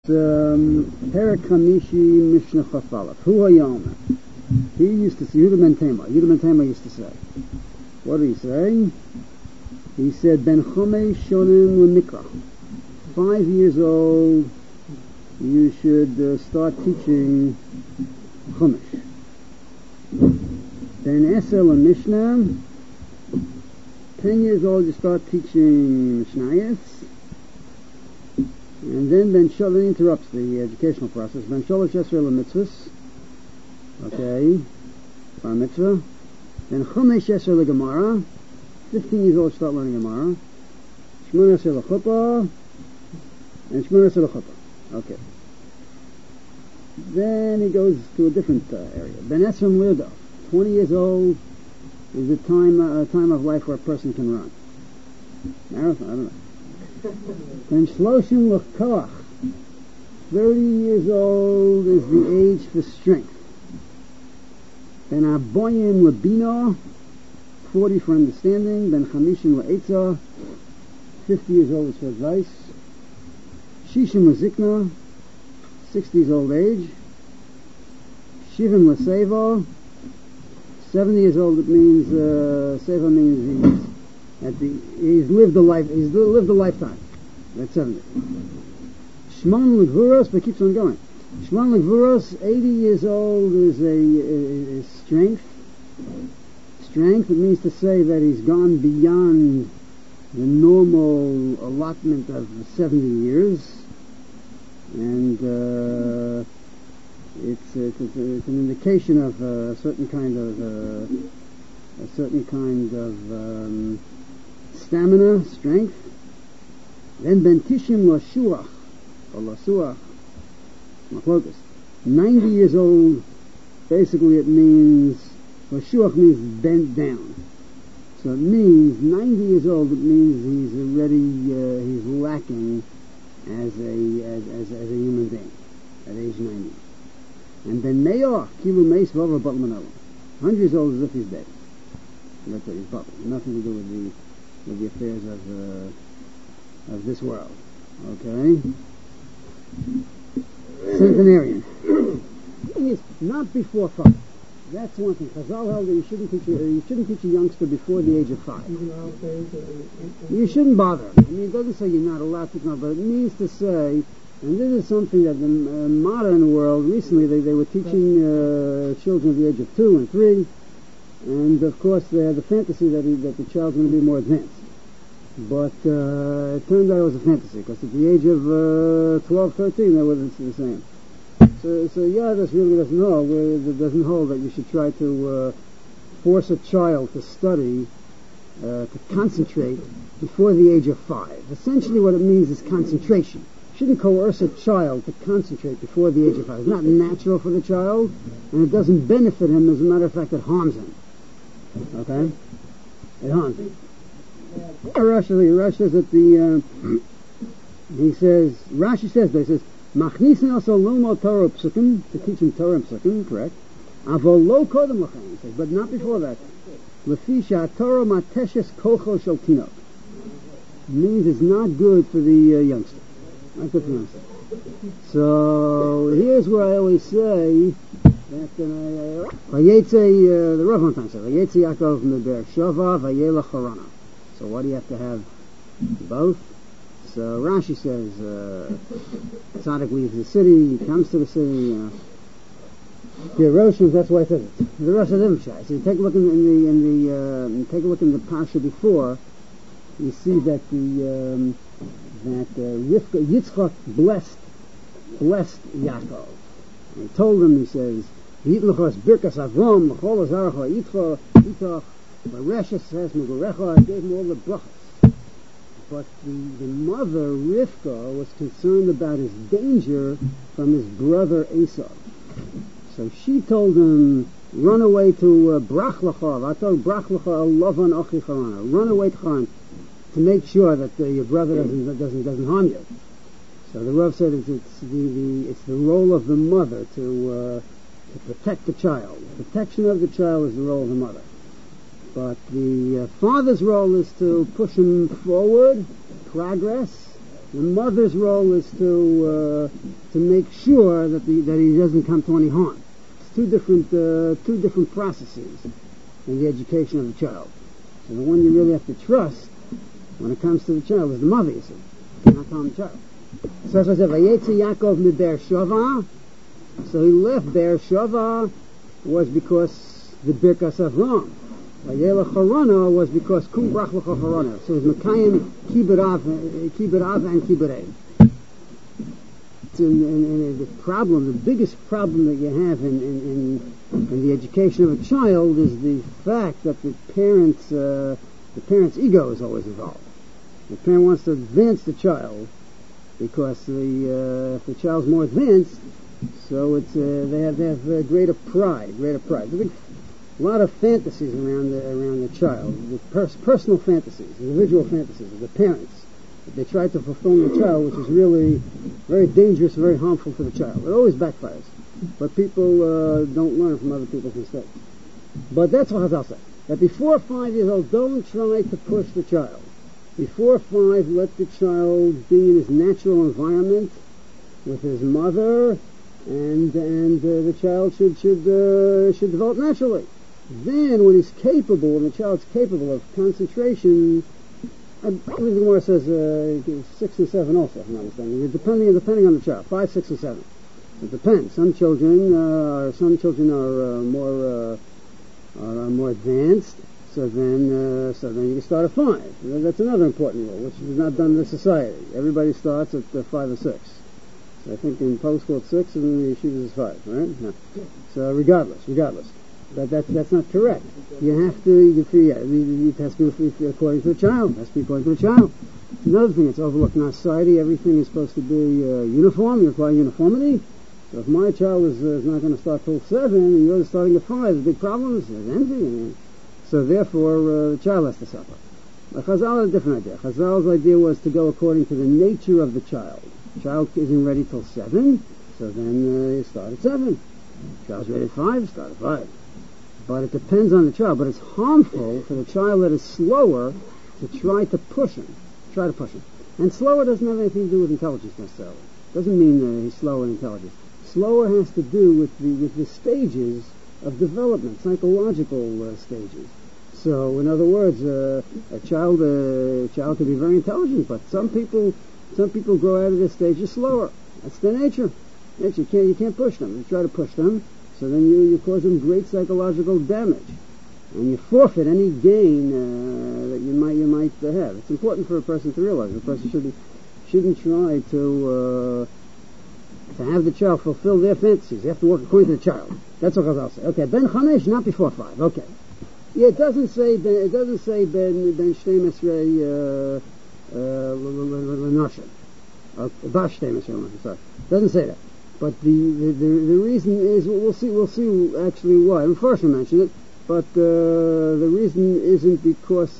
Perek Hamishi Mishnah Chafalef. Hu Hayom. He used to say, Yehuda ben Tema. Yehuda ben Tema used to say. What did he say? He said, Ben Chomesh Shonim L'Mikra. 5 years old, you should start teaching Chumash. Ben Esel Mishnah. 10 years old, you start teaching Mishnayos. And then Ben Sholosh interrupts the educational process. Ben Sholosh Yisrael Mitzvahs. Okay. Bar Mitzvah. Then Chumash Yisrael Gemara. 15 years old, start learning Gemara. Shmona Yisrael Chuppah. And Shmona Yisrael Chuppah. Okay. Then he goes to a different area. Ben Esrim Lirda. 20 years old is a time of life where a person can run. Marathon? I don't know. Then Shloshim L'Koach, 30 years old is the age for strength. Then Aboyim L'Bina, 40 for understanding. Then Chamishim L'Eitzah, 50 years old is for advice. Shishim L'Zikna, 60 years old age. Shivim L'Seva, 70 years old. It means Seva means he's lived a lifetime. That's 70. Shmon L'Gvuros, but keeps on going. Shmon L'Gvuros, 80 years old is strength. Strength, it means to say that he's gone beyond the normal allotment of 70 years. And it's an indication of a certain kind of stamina, strength. Then Ben Tishim L'Shuach, or L'Suach, Machlokas, 90 years old, basically it means, L'Shuach means bent down. So it means 90 years old, it means he's already, he's lacking as a human being at age 90. And then Me'or, Kilu Meis Vova Bat Manolo, 100 years old as if he's dead. That's what he's button. Nothing to do with the affairs of this world. Okay? Centenarian. The thing is, not before 5. That's one thing. Chazal held that you shouldn't teach a youngster before the age of 5. You shouldn't bother. I mean, it doesn't say you're not allowed to know, but it means to say, and this is something that the modern world, recently they were teaching children of the age of 2 and 3, and of course they had the fantasy that the child's going to be more advanced. But it turned out it was a fantasy, because at the age of 12, 13, they were the same. So Yadus really doesn't hold that you should try to force a child to study, to concentrate before the age of 5. Essentially what it means is concentration. You shouldn't coerce a child to concentrate before the age of 5. It's not natural for the child, and it doesn't benefit him. As a matter of fact, it harms him. Okay? It harms him. Rashi says that Rashi says, Machnisin also lomo Torah psukim, to teach him Torah and psukim, correct? Avol lo kodem lachem, he says, but not before that. Lefisha Torah mateshes kocho shel tinok. Means it's not good for the youngster. Not good for the youngster. So here's where I always say that the Rav one time said, Vayetze Yaakov meber Shova vayelach harana. So why do you have to have both? So Rashi says, Tzaddik leaves the city, he comes to the city. The Roshim, that's why I said it. The Rosh Hashanah. So you take a look take a look in the parsha before. You see that Rivka, Yitzchak blessed Yaakov. And he told him, he says, Yitlachos birkas Avram, l'chol azarcha itach, v'reshes says megorecha. I gave him all the brachas. But the mother, Rivka, was concerned about his danger from his brother Esau. So she told him, run away to Brach Lachav. I told Brach Lachav, Lavan Achi Charana. Run away to Haran to make sure that your brother doesn't harm you. So the Rav said it's the role of the mother to protect the child. The protection of the child is the role of the mother. But the father's role is to push him forward, progress, The mother's role is to make sure that he doesn't come to any harm. It's two different processes in the education of the child. So the one you really have to trust when it comes to the child is the mother, you see. You cannot tell the child. So as I said, Vayetzi Yaakov mi Beersheva. So he left Beersheva was because the Birkas Avram. Vayelech Harana was because Kum Brach Lecha Harana. So it was Mekayim Kibud Av and Kibud Ev. The problem, the biggest problem that you have in the education of a child is the fact that the parent's ego is always involved. The parent wants to advance the child because if the child's more advanced, so it's they have greater pride. There's a lot of fantasies around the child, the personal fantasies, individual fantasies of the parents that they try to fulfill in the child, which is really very dangerous, very harmful to the child. It always backfires, but people don't learn from other people's mistakes. But that's what Chazal said, that before 5 years old, don't try to push the child. Before 5, let the child be in his natural environment with his mother, and the child should develop naturally. Then, when the child's capable of concentration, I believe the Gemara says 6 and 7 also, if I'm not mistaken. Depending on the child, 5, 6, and 7. It depends. Some children are more advanced. So then you can start at 5. That's another important rule, which is not done in the society. Everybody starts at 5 or 6. So I think in public school it's 6, and in the yeshivas it's 5, right? No. So regardless. But that's not correct. You have to, it has to be according to the child. It has to be according to the child. Another thing that's overlooked in our society, everything is supposed to be uniform. You require uniformity. So if my child is not going to start till 7, and yours is starting at 5, there's big problems, there's envy, so therefore the child has to suffer. But Chazal had a different idea. Chazal's idea was to go according to the nature of the child. The child isn't ready till 7, so then you start at 7. The child's ready at 5, start at 5. But it depends on the child. But it's harmful for the child that is slower to try to push him. And slower doesn't have anything to do with intelligence necessarily. It doesn't mean he's slower in intelligence. Slower has to do with the stages of development, psychological stages. So, in other words, a child can be very intelligent, but some people grow out of this stage slower. That's their nature. You can't push them. You try to push them, so then you cause them great psychological damage, and you forfeit any gain that you might have. It's important for a person to realize. A person shouldn't try to have the child fulfill their fantasies. They have to work according to the child. That's what Chazal say. Okay, Ben Chanesh, not before 5. Okay. Yeah, it doesn't say Ben Shtei Mesrei L'Noshen. Bash Shtei Mesrei L'Noshen, sorry. It doesn't say that. But the reason is, we'll see actually why. I'm first to mention it, but the reason isn't because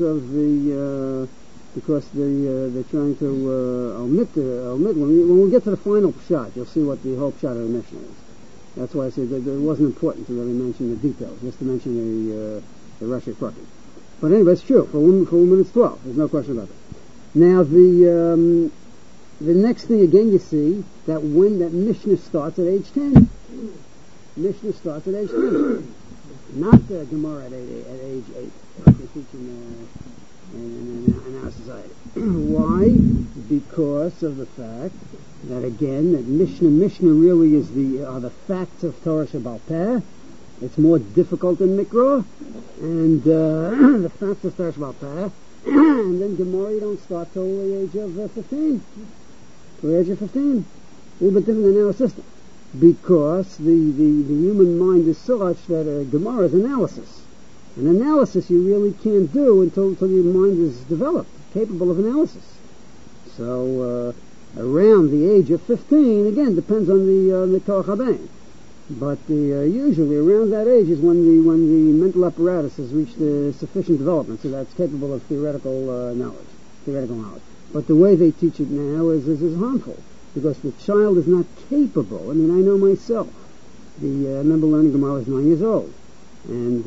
they're trying to omit. When we get to the final pshat, you'll see what the whole pshat of the Mishnah is. That's why I said that it wasn't important to really mention the details, just to mention the Rashi Prakim. But anyway, it's true. For a woman it's 12. There's no question about that. Now the next thing again, you see that when that Mishnah starts at age 10. Mishnah starts at age 10. Not the Gemara at age 8. Like they teach in our society. Why? Because of the fact that again, that Mishnah really are the facts of Torah Shebaal Peh. It's more difficult than Mikra, and the facts of Torah Shebaal Peh. And then Gemara you don't start till the age of 15. Till the age of 15. A little bit different than our system. Because the human mind is such that Gemara is analysis. An analysis you really can't do until your mind is developed, capable of analysis. So around the age of 15, again, depends on the Torah Chabein. But usually around that age is when the mental apparatus has reached sufficient development, so that's capable of theoretical knowledge. But the way they teach it now is harmful, because the child is not capable. I mean, I know myself. I remember learning Gemara was 9 years old. And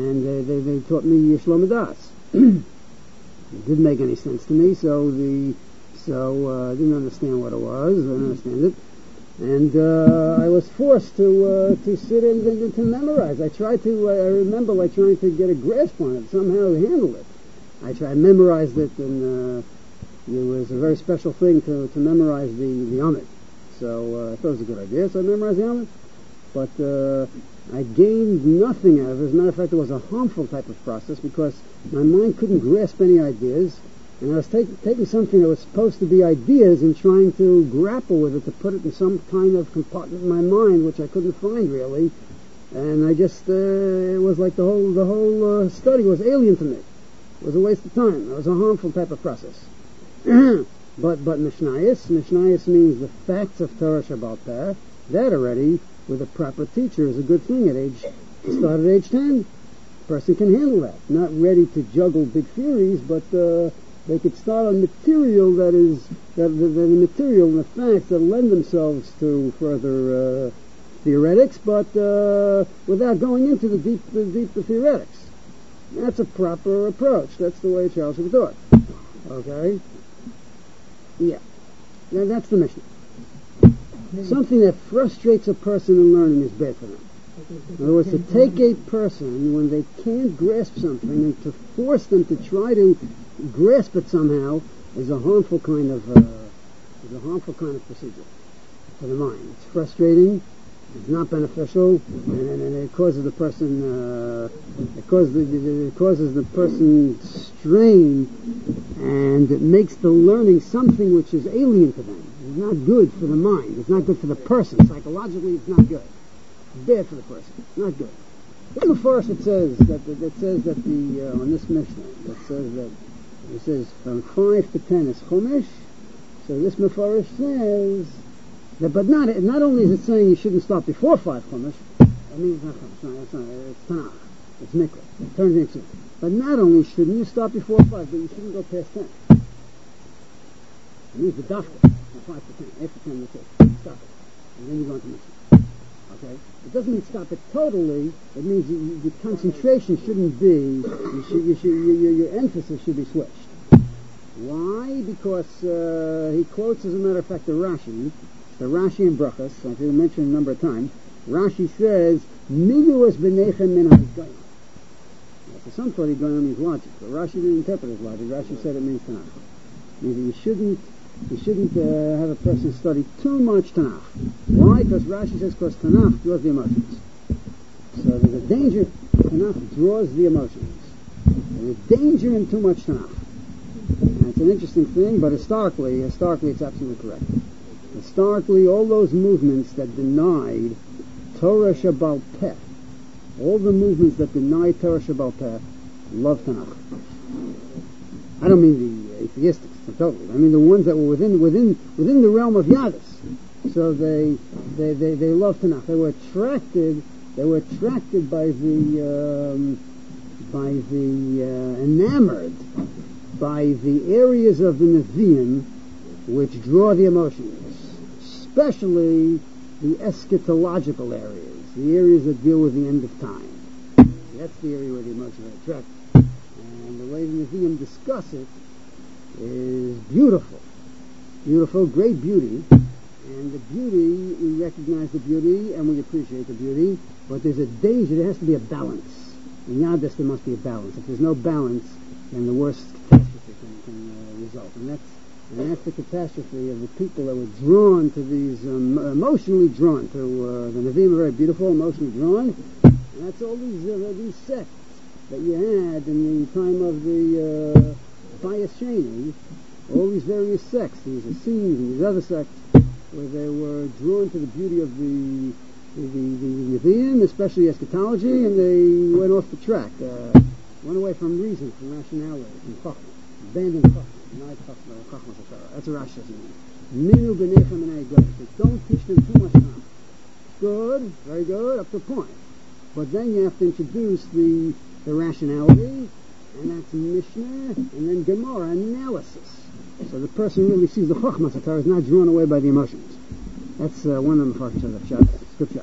they taught me Shlomo Das. It didn't make any sense to me, so So I didn't understand what it was. I didn't understand it. And I was forced to sit and to memorize. I remember like trying to get a grasp on it, somehow handle it. I memorized it, and it was a very special thing to memorize the Amid. So I thought it was a good idea, so I memorized the Amid. But I gained nothing out of it. As a matter of fact, it was a harmful type of process because my mind couldn't grasp any ideas, and I was taking something that was supposed to be ideas and trying to grapple with it, to put it in some kind of compartment in my mind, which I couldn't find really. And I just, it was like the whole study was alien to me. It was a waste of time. It was a harmful type of process. But Mishnayos means the facts of Torah Shabbal Peh. That already, with a proper teacher, is a good thing to start at age 10. A person can handle that. Not ready to juggle big theories, but they could start on material the material and the facts that lend themselves to further theoretics, but without going into the deep theoretics. That's a proper approach. That's the way Charles would do it. Okay? Yeah. Now that's the mission. Something that frustrates a person in learning is bad for them. In other words, to take a person when they can't grasp something and to force them to try to grasp it somehow is a harmful kind of procedure for the mind. It's frustrating. It's not beneficial, and it causes the person it causes the person strain, and it makes the learning something which is alien to them. It's not good for the mind. It's not good for the person. Psychologically, it's not good. It's bad for the person. It's not good. In the first, it says that on this Mishnah, it says from 5 to 10 is Chumash. So this Mefarish says. But not only is it saying you shouldn't stop before 5 Chumash, I mean it's not Chumash, it's Tanakh, it's Mikra, it turns into. But not only shouldn't you stop before 5, but you shouldn't go past 10. It means the dafka, from 5 to 10, after 10 you stop it, and then you go into Mishnah. Okay? It doesn't mean stop it totally, it means the concentration shouldn't be, your emphasis should be switched. Why? Because he quotes, as a matter of fact, the Rashi in Brachas, as I mentioned a number of times. Rashi says, "Miluas b'nechem min ha'goyim." For some thought Goyim means logic, but Rashi didn't interpret it as logic. Rashi said it means Tanakh. It means that you shouldn't have a person study too much Tanakh. Why? Because Rashi says, because Tanakh draws the emotions. So there's a danger. Tanakh draws the emotions. There's a danger in too much Tanakh. And it's an interesting thing, but historically, it's absolutely correct. Historically, all those movements that denied Torah Shabbal Peh, all the movements that denied Torah Shabbal Peh, love Tanakh. I don't mean the atheistics, totally. I mean the ones that were within the realm of Yadus. So they love Tanakh. They were attracted enamored by the areas of the Nevi'im which draw the emotions. Especially the eschatological areas, the areas that deal with the end of time. That's the area where the emotions are attracted. And the way the Nevi'im discuss it is beautiful. Beautiful, great beauty. And the beauty, we recognize the beauty and we appreciate the beauty, but there's a danger, there has to be a balance. In Yadus there must be a balance. If there's no balance, then the worst catastrophe can result. And that's the catastrophe of the people that were drawn to these, emotionally drawn to, the Nevi'im are very beautiful, emotionally drawn, and that's all these sects that you had in the time of the Pius Sheni, all these various sects, these Essenes and these other sects, where they were drawn to the beauty of the Nevi'im, especially eschatology, and they went off the track, went away from reason, from rationality, from Chachma, abandoned Chachma. That's a Rashi says. Minu b'nechem and goyim. Don't teach them too much time. Good, very good, up to a point. But then you have to introduce the rationality, and that's Mishnah, and then Gemara analysis. So the person really sees the Chochmas of Torah is not drawn away by the emotions. That's one of the functions of Shabbat, Scripture.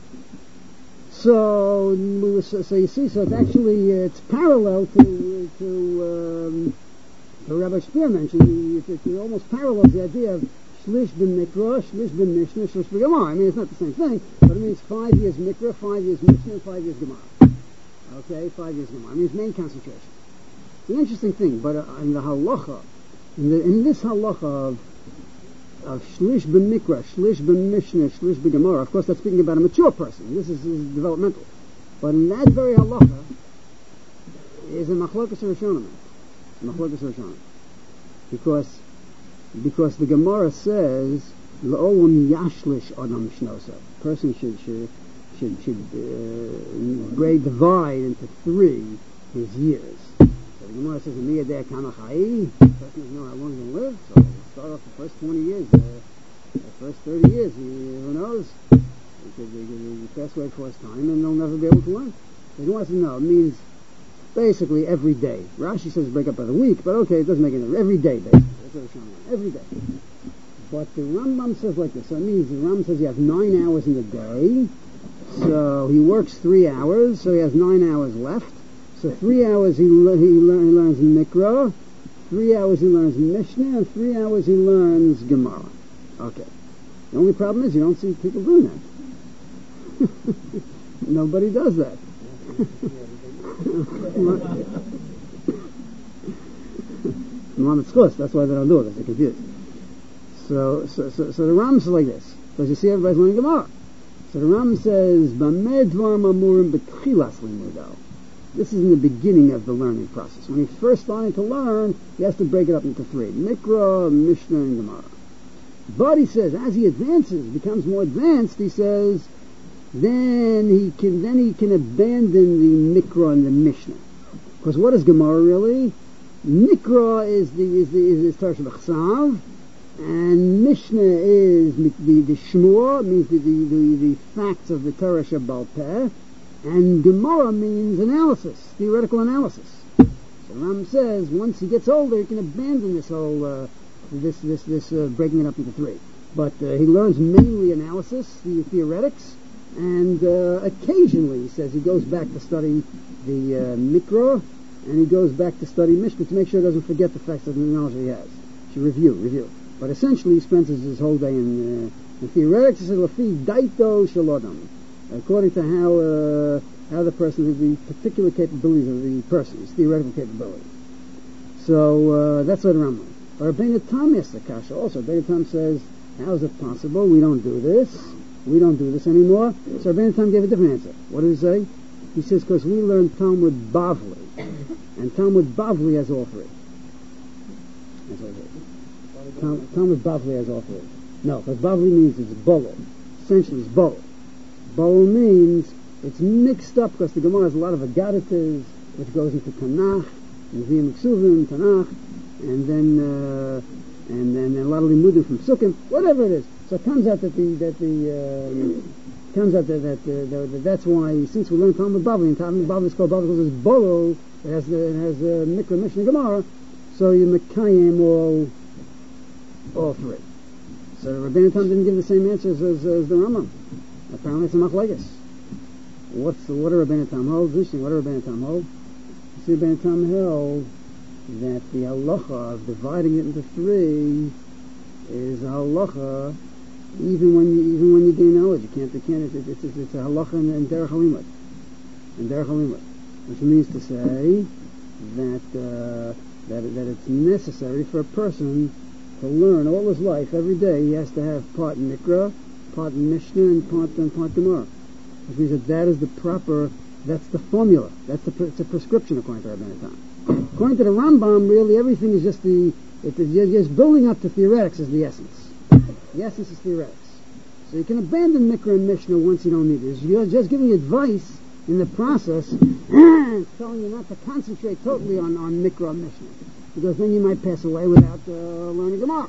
So you see, so it's actually it's parallel to So Rabbi Spear mentioned it almost parallels the idea of Shlish ben Mikra, Shlish ben Mishnah, Shlish ben Gemara. I mean, it's not the same thing, but it means 5 years Mikra, 5 years Mishnah, and 5 years Gemara. Okay, 5 years Gemara. I mean, it's main concentration. It's an interesting thing, but in the halacha, in this halacha of Shlish ben Mikra, Shlish ben Mishnah, Shlish ben Gemara, of course that's speaking about a mature person. This is developmental. But in that very halacha is a machlokas Rishonim. Machlokas Rishonim. Because the Gemara says L'olam yashlish adam shnosa. Person should divide into 3 his years. So the Gemara says Miyadeh Kamachai. The person doesn't know how long he's going to live, so he'll start off the first 20 years, the first 30 years, who knows? He could pass away for his time and they'll never be able to learn. So he wants to know. It means basically every day. Rashi says break up by the week, but okay, it doesn't make any difference. Every day, basically. That's what it's showing. Every day. But the Rambam says like this. So it means the Rambam says you have 9 hours in the day. So he works 3 hours, so he has 9 hours left. So 3 hours he learns Mikra, 3 hours he learns Mishnah, and 3 hours he learns Gemara. Okay. The only problem is you don't see people doing that. Nobody does that. That's why they don't do it, because they're confused. So the Ram says like this, because you see everybody's learning Gemara. So the Ram says, this is in the beginning of the learning process. When he's first starting to learn, he has to break it up into 3. Mikra, Mishnah, and Gemara. But he says, as he advances, becomes more advanced, he says, then he can abandon the Mikra and the Mishnah. Because what is Gemara really? Mikra is Torah Shebachsav, and Mishnah is the Shmua, means the facts of the Torah Shebal Peh, and Gemara means analysis, theoretical analysis. So Ram says once he gets older, he can abandon this whole this breaking it up into 3. But he learns mainly analysis, the theoretics, and occasionally, he says, he goes back to study the Mikra, and he goes back to study Mishnah to make sure he doesn't forget the facts of the knowledge he has. To review. But essentially, he spends his whole day in theoretics. He says, Lafi Daito Shalodam, according to how the person has the particular capabilities of the person, his theoretical capabilities. So that's what Rambam. But Rabbeinu Tam asks the kasha also. Rabbeinu Tam says, how is it possible? We don't do this. We don't do this anymore. So Rabbeinu Tam gave a different answer. What did he say? He says, because we learn Talmud Bavli. And Talmud Bavli has all 3. That's what it is. Talmud Bavli has all 3. No, because Bavli means it's Bolo. Essentially it's Bolo. Bolo means it's mixed up because the Gemara has a lot of Agaditas, which goes into Tanakh, Nevi'im Ksuvim, Tanakh, and then a lot of Limudim from Sukkim, whatever it is. So it comes out that's why, since we learn Talmud Bavli, and Talmud Bavli is called Bavli because it's Bolo, it has Mikra, Mishnah, Gemara, so you Mekayim all 3. So Rabbeinu Tam didn't give the same answers as the Rambam. Apparently it's a machlekes. What do Rabbeinu Tam hold? Interesting. What do Rabbeinu Tam hold? See, Rabbeinu Tam held that the halacha of dividing it into 3 is a halacha even when you gain knowledge. It's a halacha in derech halimud. In derech halimud, which means to say that it's necessary for a person to learn all his life. Every day he has to have part Mikra, part Mishnah, and part Gemara. Which means that is the proper, that's the formula. It's a prescription according to Rabbeinu Tam. According to the Rambam, really everything is just just building up to theoretics is the essence. The essence is theoretics. So you can abandon Mikra and Mishnah once you don't need it. You're just giving advice in the process, telling you not to concentrate totally on Mikra and Mishnah, because then you might pass away without learning Gemara.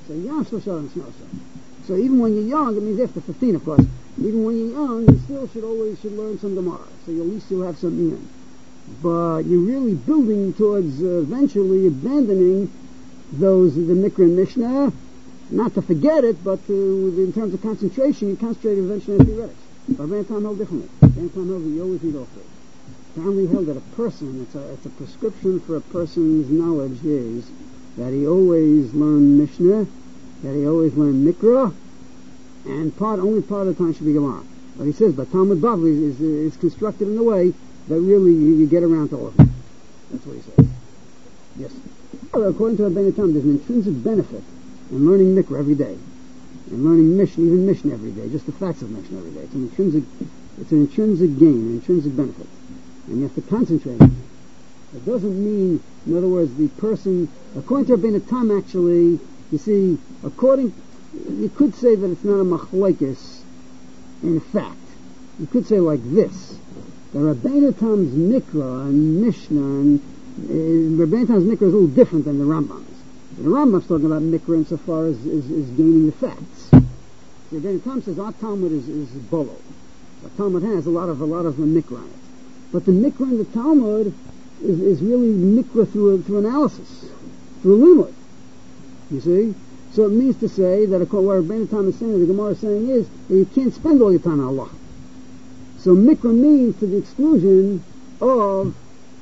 So even when you're young, it means after 15, of course. Even when you're young, you still should learn some Gemara. So at least you'll have some in. But you're really building towards eventually abandoning the Mikra and Mishnah, not to forget it, but in terms of concentration, you concentrate eventually on theoretics. But Rabbeinu Tam held differently. Rabbeinu Tam held that you always need all 3. apparently held that a person, it's a prescription for a person's knowledge is that he always learn Mishnah, that he always learn Mikra, and only part of the time should be Gemara. But he says, but Talmud Bavli is constructed in a way that really you get around to all of them. That's what he says. Yes. According to Rabbeinu Tam, there's an intrinsic benefit in learning Mikra every day, and learning Mishnah, even Mishnah every day, just the facts of Mishnah every day. It's an intrinsic gain, an intrinsic benefit, and you have to concentrate on it. It doesn't mean, in other words, the person, according to Rabbeinu Tam, actually, you see, you could say that it's not a machlokes in fact. You could say like this: the Rabbeinu Tam's Mikra and Mishnah, and Rabbeinu Tam's Mikra is a little different than the Rambam's. The Rambam's talking about Mikra insofar as gaining the facts. The Rabbeinu Tam says our Talmud is bolo. The Talmud has a lot of Mikra on it, but the Mikra in the Talmud is really Mikra through analysis, through limud. You see. So it means to say that what Rabbeinu Tam is saying, the Gemara is saying, is that you can't spend all your time on halacha. So mikra means to the exclusion of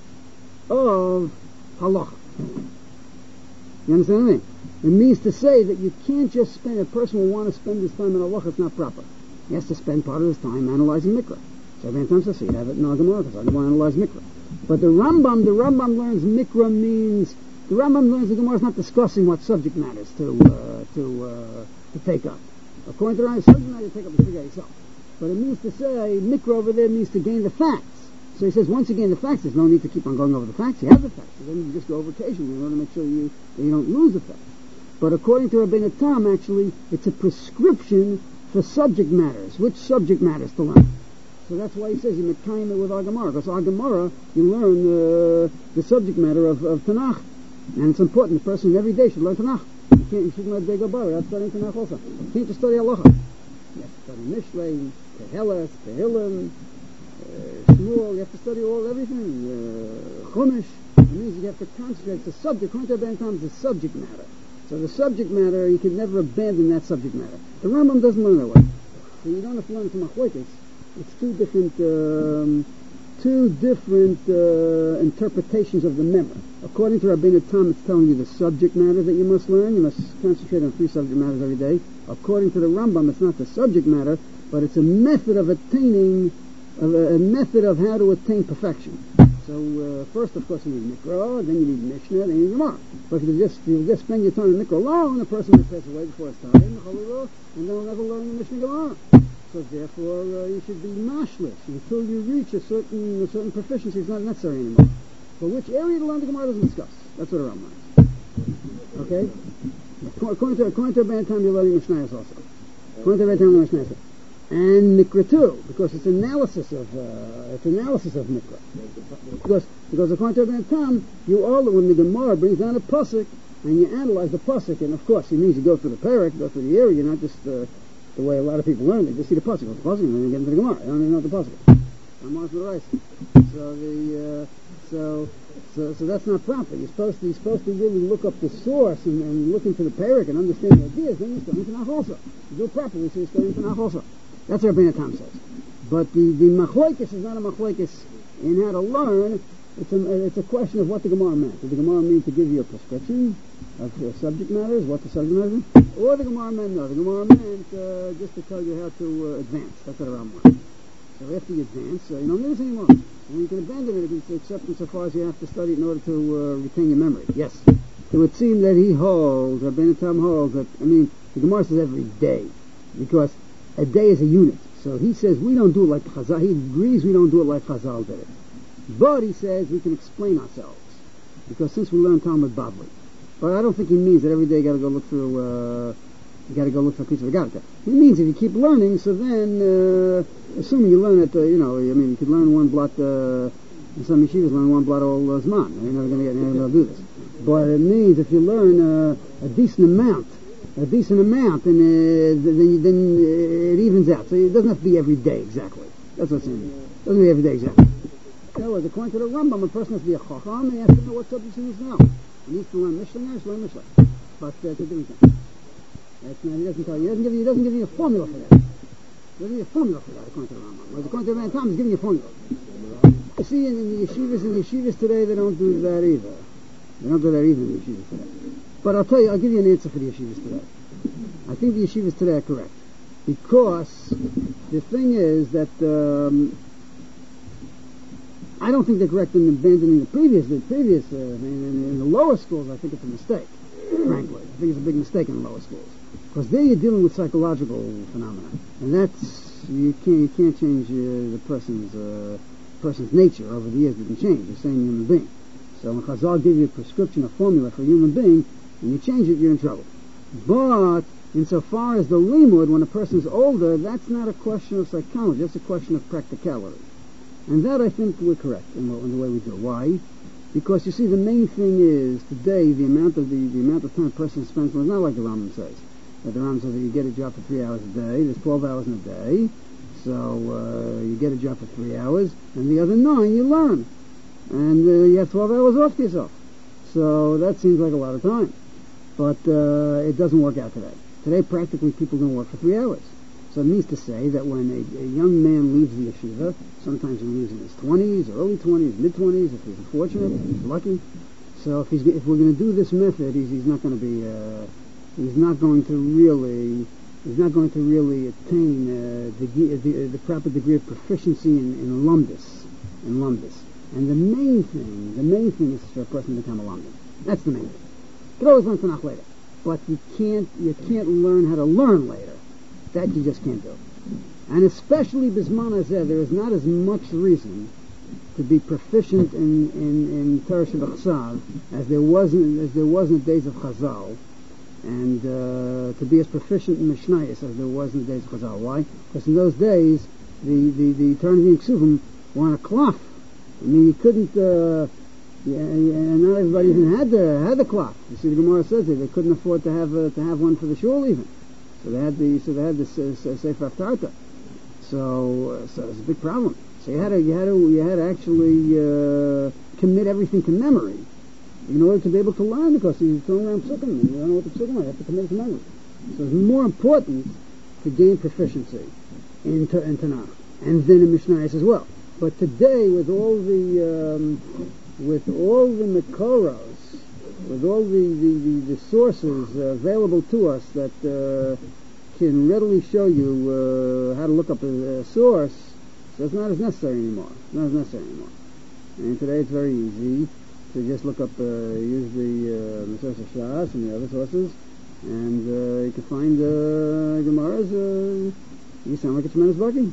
halacha. You understand what I mean? It means to say that you can't just spend, a person will want to spend his time on halacha, it's not proper. He has to spend part of his time analyzing mikra. So Rabbeinu Tam says, you have it in our Gemara, because I don't want to analyze mikra. But the Rambam learns mikra means, the Rambam learns the Gemara is not discussing what subject matters to take up. According to the Rambam, subject matter to take up is figure out yourself. But it means to say, mikra over there means to gain the facts. So he says, once you gain the facts, there's no need to keep on going over the facts. You have the facts. So then you just go over occasionally in order to make sure you don't lose the facts. But according to Rabbeinu Tam, actually, it's a prescription for subject matters. Which subject matters to learn? So that's why he says you mekayim it with our Gemara. Because our Gemara, you learn the subject matter of Tanakh. And it's important. The person every day should learn Tanakh. You shouldn't let a day go by without studying Tanakh also. You can't just study Halacha. You have to study Mishlei, Kehelas, Tehillim, Shmuel. You have to study everything. Chumash. It means you have to concentrate. It's a subject. According to Rabbeinu Tam, it's a subject matter. So the subject matter, you can never abandon that subject matter. The Rambam doesn't learn that way. So you don't have to learn from machlokes. It's two different interpretations of the memory. According to Rabbeinu Tam, it's telling you the subject matter that you must learn. You must concentrate on 3 subject matters every day. According to the Rambam, it's not the subject matter, but it's a method of attaining, a method of how to attain perfection. So first, of course, you need Mikra, then you need Mishnah, then you need Gemara. But if you just spend your time in Mikra alone, the person will pass away before his time, and they'll never learn the Mishnah Gemara. So therefore, you should be mashlish until you reach a certain proficiency. It's not necessary anymore. But which area to learn the Gemara doesn't discuss. That's what a Rambam is. Okay? According to Rabbeinu Tam, you're learning Mishnayos also. According to Rabbeinu Tam, you're learning Mishnayos. And Mikra too, because it's analysis of Mikra. Because according to Rabbeinu Tam, when the Gemara brings down a pasuk and you analyze the pasuk, and of course it means you go through the parak, go through the area, not just the way a lot of people learn. They just see the pasuk, and then they get into the Gemara. They don't even know the pasuk. So that's not proper. You're supposed to really look up the source and look into the parak and understand the ideas. Then you study Tanakh also. You do it properly, so you study Tanakh also. That's what Rabbeinu Tam says. But the machlokes is not a machlokes in how to learn. It's a question of what the Gemara meant. Did the Gemara mean to give you a prescription of subject matters, what the subject matters mean? Or the Gemara meant no. The Gemara meant just to tell you how to advance. That's what Rambam wants. So after you advance, you don't need this anymore. And you can abandon it except insofar as you have to study it in order to retain your memory. Yes. It would seem that Rabbeinu Tam holds that, the Gemara says every day, because a day is a unit. So he says we don't do it like Chazal. He agrees we don't do it like Chazal did it. But he says we can explain ourselves, because since we learn Talmud Bavli. But I don't think he means that every day you got to go look through. You got to go look for a piece of Agartha. It means if you keep learning, so then, assuming you learn it, you could learn one blot. Some yeshivas learn one blot all Zman. You're never going to do this. But it means if you learn a decent amount, and then it evens out. So it doesn't have to be every day exactly. That's what I'm saying. It doesn't have to be every day exactly. So according to the Rambam, a person has to be a chacham. He has to know what subjects he needs to know. He needs to learn Mishnah. He has to learn Mishnah. But it's a different thing. He doesn't give you a formula for that. He doesn't give you a formula for that according to the Rambam. Whereas according to the Rabbeinu Tam, he's giving you a formula. You see, in the yeshivas today, they don't do that either. They don't do that either in the yeshivas today. But I'll give you an answer for the yeshivas today. I think the yeshivas today are correct. Because the thing is that I don't think they're correct in abandoning the previous. In the lower schools, I think it's a mistake. Frankly, I think it's a big mistake in the lower schools because there you're dealing with psychological phenomena, and that's you can't change the person's nature over the years. You can change. You're saying human being. So when Chazal give you a prescription, a formula for a human being, and you change it, you're in trouble. But insofar as the limud, when a person's older, that's not a question of psychology. That's a question of practicality. And that, I think, we're correct in the way we do. Why? Because, you see, the main thing is, today, the amount of time a person spends, well, it's not like the Rambam says. That the Rambam says that you get a job for 3 hours a day, there's 12 hours in a day, so you get a job for 3 hours, and the other 9 you learn. And you have 12 hours off to yourself. So that seems like a lot of time. But it doesn't work out today. Today, practically, people don't work for 3 hours. So it means to say that when a young man leaves the yeshiva, sometimes he leaves in his 20s, or early 20s, mid-20s, if he's fortunate, if he's lucky. So if we're going to do this method, he's not going to really attain the proper degree of proficiency in lumdus. And the main thing is for a person to become a lumdus. That's the main thing. You can always learn Tanakh later, but you can't learn how to learn later. That you just can't do. And especially Bisman Hazeh, there is not as much reason to be proficient in Torah Shebachsav as there was in the days of Chazal, and to be as proficient in Mishnayos as there was in the days of Chazal. Why? Because in those days, the Torah and Ksuvim were on a cloth. I mean, you couldn't, and not everybody even had the cloth. You see, the Gemara says that they couldn't afford to have one for the shul even. So they had the Sefer Haftarah. So it's a big problem. So you had to actually commit everything to memory in order to be able to learn, because you're throwing around psukim and you don't know what the psukim are. You have to commit it to memory. So it's more important to gain proficiency in Tanakh and then in Mishnayos as well. But today, with all the Mekoros, with all the sources available to us that can readily show you how to look up a source, so it's not as necessary anymore. And today it's very easy to just look up, use the Mesoras Shas and the other sources, and you can find Gemaras. You sound like a tremendous bucky.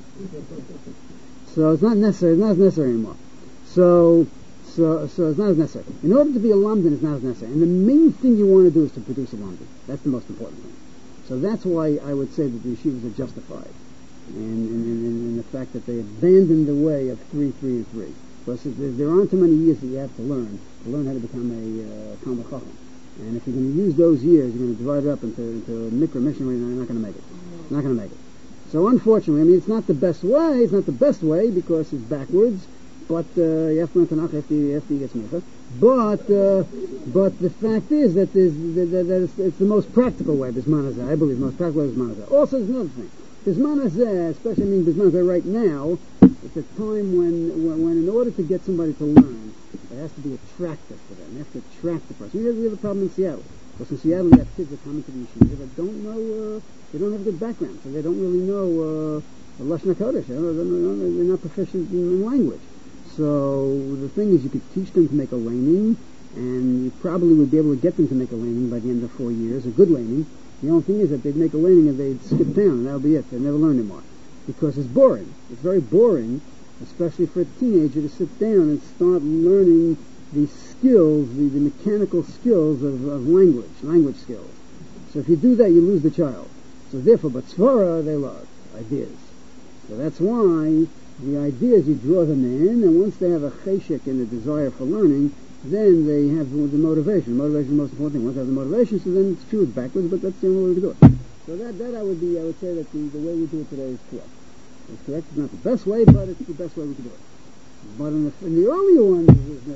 So it's not necessary. It's not as necessary anymore. So it's not as necessary. In order to be a lamdan, it's not as necessary. And the main thing you want to do is to produce a lamdan. That's the most important thing. So that's why I would say that the yeshivas are justified in the fact that they abandoned the way of 3, 3, and 3. Because there aren't too many years that you have to learn how to become a Talmid Chacham. And if you're going to use those years, you're going to divide it up into Mikra missionary, you're not going to make it. Not going to make it. So unfortunately, I mean, it's not the best way. It's not the best way because it's backwards. But you have to learn Tanakh after you get Smicha. But the fact is that it's the most practical way. Bisman Hazeh, I believe, the most practical way is Bisman Hazeh. Also, there's another thing. Bisman Hazeh, especially Bisman Hazeh right now, it's a time when in order to get somebody to learn, it has to be attractive for them. You have to attract the person. We have a problem in Seattle. Because in Seattle, you have kids that come into the yeshiva that don't know, they don't have a good background, so they don't really know Lashon HaKodesh. They're not proficient in language. So the thing is, you could teach them to make a laning, and you probably would be able to get them to make a laning by the end of 4 years, a good laning. The only thing is that they'd make a laning and they'd skip town, and that'll be it. They'd never learn anymore. Because it's boring. It's very boring, especially for a teenager, to sit down and start learning the skills, the mechanical skills of language skills. So if you do that, you lose the child. So therefore, but Svara, they love ideas. So that's why the idea is you draw them in, and once they have a cheshek and a desire for learning, then they have the motivation. Motivation is the most important thing. Once they have the motivation, so then it's true, it's backwards, but that's the only way to do it. So that I would say that the way we do it today is correct. It's correct. It's not the best way, but it's the best way we can do it. But in the earlier ones,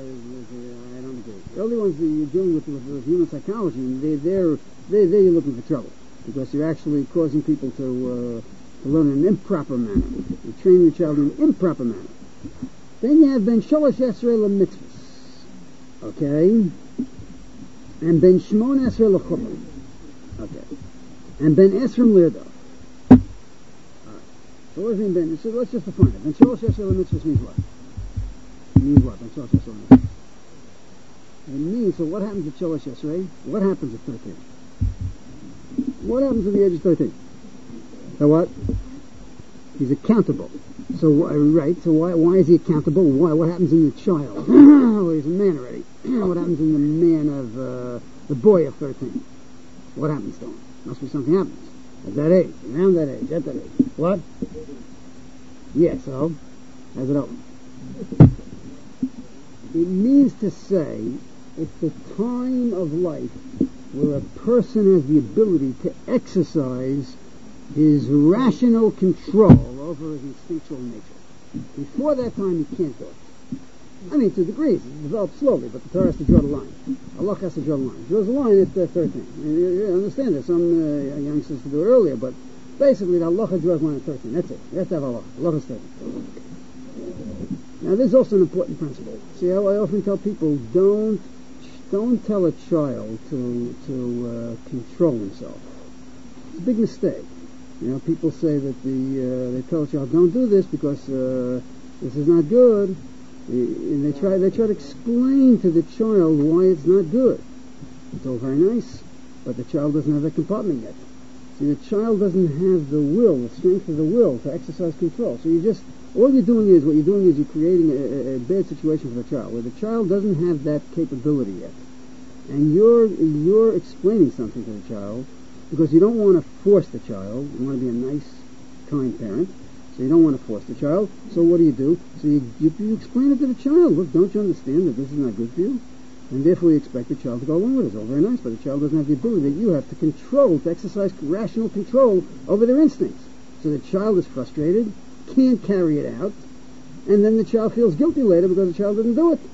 I don't agree. The early ones, you're dealing with human psychology, and they're you're looking for trouble, because you're actually causing people to learn in an improper manner. You train your child in an improper manner. Then you have Ben Sholosh Esrei LaMitzvahs. Okay? And Ben Shmon Esrei LaChumrah. Okay. And Ben Esrim Lirdo. Alright. So what does it mean Ben? So let's just define it. Ben Sholosh Esrei LaMitzvahs means what? It means what? Ben Sholosh Esrei LaMitzvahs. It means, so what happens at Sholosh Esrei? What happens at 13? What happens at the age of 13? So what? He's accountable. So, right, so why is he accountable? Why? What happens in the child? Oh, he's a man already. What happens in the man of, the boy of 13? What happens to him? Must be something happens. At that age, around that age, at that age. What? Yeah, so, how's it open? It means to say, it's the time of life where a person has the ability to exercise his rational control over his instinctual nature. Before that time, he can't do it. I mean, to degrees. It develops slowly, but the Torah has to draw the line. Allah has to draw the line. It draws the line at 13. You understand that some youngsters to do it earlier, but basically the Allah draws the line at 13. That's it. You have to have Allah. Allah is 13. Now, there's also an important principle. See how I often tell people, don't tell a child to control himself. It's a big mistake. You know, people say that they tell a child, don't do this because this is not good, and they try to explain to the child why it's not good. It's all very nice, but the child doesn't have that compartment yet. See, the child doesn't have the will, the strength of the will to exercise control. So what you're doing is you're creating a bad situation for the child, where the child doesn't have that capability yet. And you're explaining something to the child, because you don't want to force the child. You want to be a nice, kind parent, so you don't want to force the child. So what do? So you explain it to the child. Look, don't you understand that this is not good for you? And therefore you expect the child to go along with it. It's all very nice, but the child doesn't have the ability that you have to exercise rational control over their instincts. So the child is frustrated, can't carry it out, and then the child feels guilty later because the child didn't do it.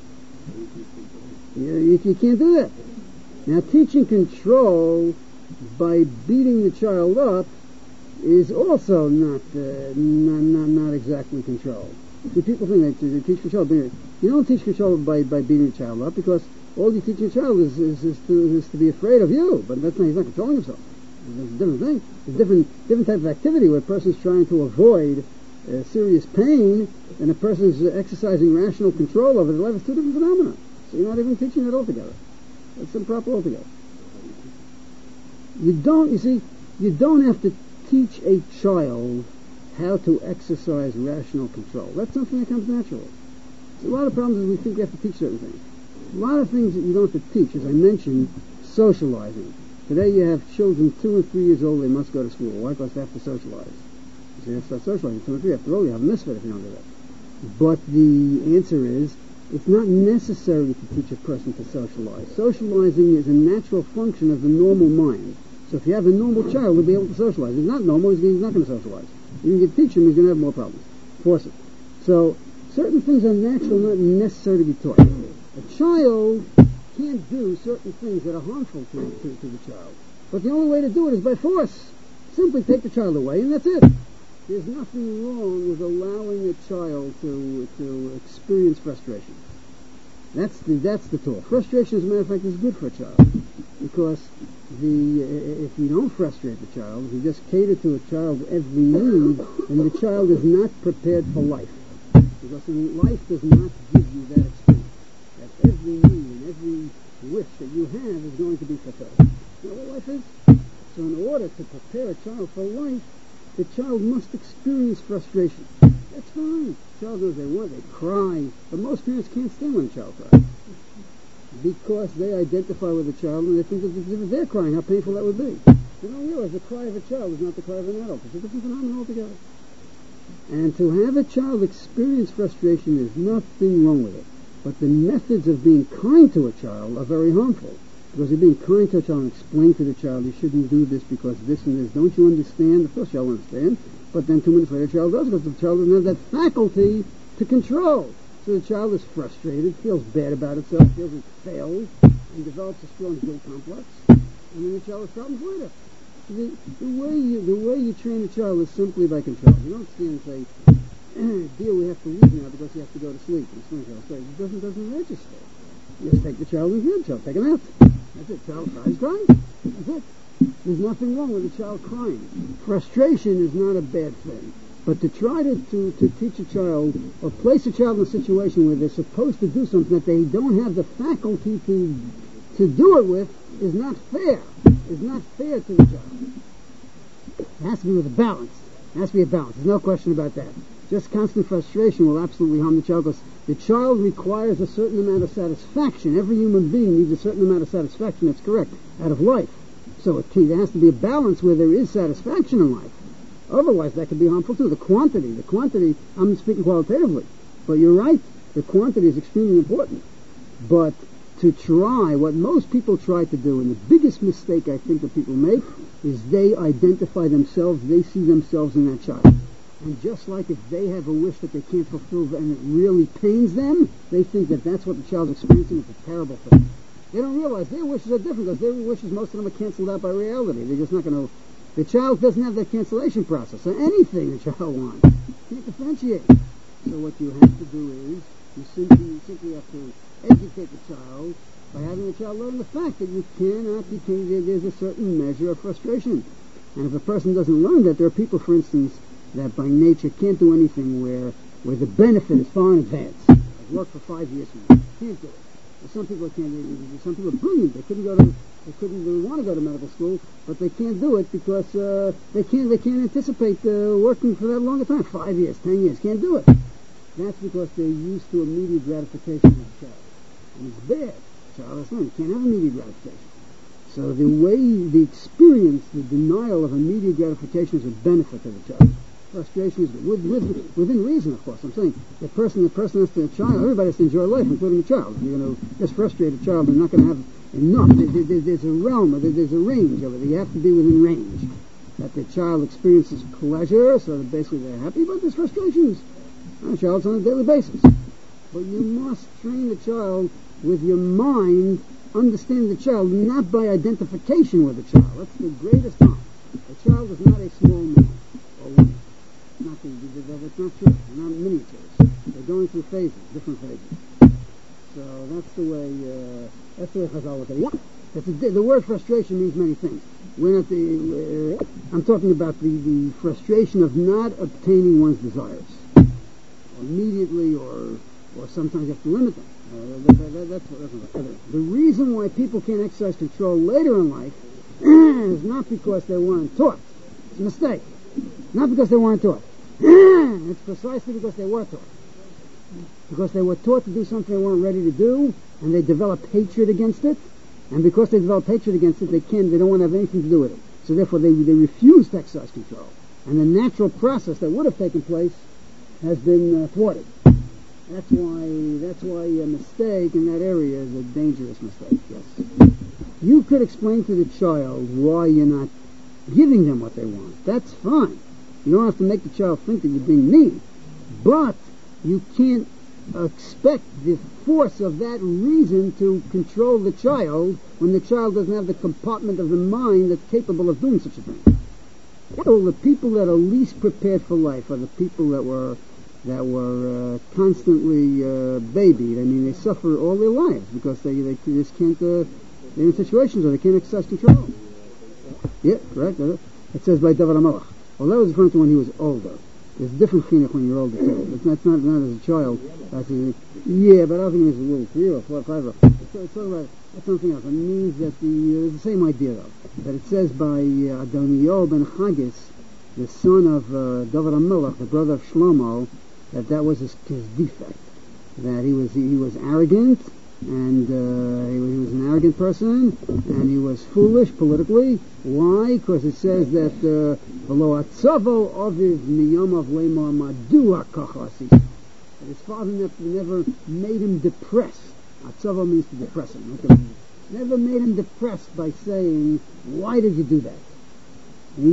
You can't do that. Now, teaching control by beating the child up is also not exactly control. See, people think that they teach control. You don't teach control by beating the child up, because all you teach your child is to be afraid of you. But he's not controlling himself. It's a different thing. It's a different type of activity where a person's trying to avoid serious pain, and a person's exercising rational control over their life. It's two different phenomena. So you're not even teaching it altogether. It's improper altogether. You don't have to teach a child how to exercise rational control. That's something that comes naturally. So a lot of problems is we think we have to teach certain things. A lot of things that you don't have to teach, as I mentioned, socializing. Today you have children 2 and 3 years old, they must go to school. Why? Because they have to socialize. You see, they have to start socializing 2 and 3. After all, you have a misfit if you don't do that. But the answer is, it's not necessary to teach a person to socialize. Socializing is a natural function of the normal mind. So if you have a normal child, he'll be able to socialize. If he's not normal, he's not going to socialize. You can teach him, he's going to have more problems. Force it. So certain things are natural, not necessary to be taught. A child can't do certain things that are harmful to the child. But the only way to do it is by force. Simply take the child away, and that's it. There's nothing wrong with allowing a child to experience frustration. That's the tool. Frustration, as a matter of fact, is good for a child, because if you don't frustrate the child, if you just cater to a child's every need, then the child is not prepared for life, because life does not give you that experience. That every need and every wish that you have is going to be fulfilled. You know what life is? So in order to prepare a child for life, the child must experience frustration. That's fine. The child knows they want, they cry. But most parents can't stand when a child cries, because they identify with the child and they think that if they're crying, how painful that would be. They don't realize the cry of a child is not the cry of an adult. It's a different phenomenon altogether. And to have a child experience frustration, there's nothing wrong with it. But the methods of being kind to a child are very harmful. Because you're being kind to a child and explain to the child, you shouldn't do this because this and this. Don't you understand? Of course, the child will understand. But then 2 minutes later, the child does, because the child doesn't have that faculty to control. So the child is frustrated, feels bad about itself, feels it failed, and develops a strong guilt complex. And then the child has problems later. The way you train a child is simply by control. You don't stand and say, dear, we have to leave now because you have to go to sleep. It doesn't register. You just take the child in the child, take him out. That's it. Child cries, crying. That's it. There's nothing wrong with a child crying. Frustration is not a bad thing. But to try to teach a child or place a child in a situation where they're supposed to do something that they don't have the faculty to do it with is not fair. It's not fair to the child. It has to be with a balance. It has to be a balance. There's no question about that. Just constant frustration will absolutely harm the child because the child requires a certain amount of satisfaction. Every human being needs a certain amount of satisfaction, that's correct, out of life. So there has to be a balance where there is satisfaction in life. Otherwise, that could be harmful too. The quantity, I'm speaking qualitatively. But you're right, the quantity is extremely important. But to try, what most people try to do, and the biggest mistake I think that people make, is they identify themselves, they see themselves in that child. And just like if they have a wish that they can't fulfill and it really pains them, they think that that's what the child's experiencing. It's a terrible thing. They don't realize their wishes are different because their wishes, most of them are canceled out by reality. They're just not going to... The child doesn't have that cancellation process. So anything the child wants, you can't differentiate. So what you have to do is, you simply have to educate the child by having the child learn the fact that there's a certain measure of frustration. And if a person doesn't learn that, there are people, for instance, that by nature can't do anything where the benefit is far in advance. I've worked for 5 years from now. Can't do it. Some people can't do it. Some people are brilliant. They want to go to medical school, but they can't do it because they can't anticipate working for that longer time. 5 years, 10 years, can't do it. That's because they're used to immediate gratification of the child. And it's bad. Child, that's not, you can't have immediate gratification. So the experience, the denial of immediate gratification is a benefit to the child. Frustration is good. Within reason, of course. I'm saying the person has to, the child, everybody has to enjoy life, including the child. If you're going to just frustrate a child, they're not going to have enough. There's a realm, there's a range of it. You have to be within range. That the child experiences pleasure, so that basically they're happy, but there's frustrations on the child's on a daily basis. But you must train the child with your mind, understanding the child, not by identification with the child. That's the greatest harm. The child is not a small man or woman. That's not true. They're not miniatures. They're going through phases, different phases. So that's the way Chazal look at it. Yeah. The word frustration means many things. I'm talking about the frustration of not obtaining one's desires. Or immediately, or sometimes you have to limit them. That's what the reason why people can't exercise control later in life is not because they weren't taught. It's a mistake. Not because they weren't taught. It's precisely because they were taught. Because they were taught to do something they weren't ready to do, and they developed hatred against it. And because they developed hatred against it, they don't want to have anything to do with it. So therefore they refuse to exercise control. And the natural process that would have taken place has been thwarted. That's why a mistake in that area is a dangerous mistake, yes. You could explain to the child why you're not giving them what they want. That's fine. You don't have to make the child think that you're being mean. But you can't expect the force of that reason to control the child when the child doesn't have the compartment of the mind that's capable of doing such a thing. So the people that are least prepared for life are the people that were constantly babied. I mean, they suffer all their lives because they just can't. They're in situations where they can't exercise control. Yeah, correct. It says by David HaMelech. Well, that was referring to when he was older. There's a different chinuch when you're older too. It's not as a child. But I don't think it's a little 3 or 4 or 5. It's something else. It means that it's the same idea though. That it says by Adoniyo ben Chaggis, the son of David HaMelech, the brother of Shlomo, that was his defect. That he was arrogant, and he was an arrogant person, and he was foolish politically. Why? Because it says that v'lo atzavo aviv miyamav leimar madua kachasi. That his father never made him depressed. Atzavo means to depress him. Okay? Never made him depressed by saying, "Why did you do that?" And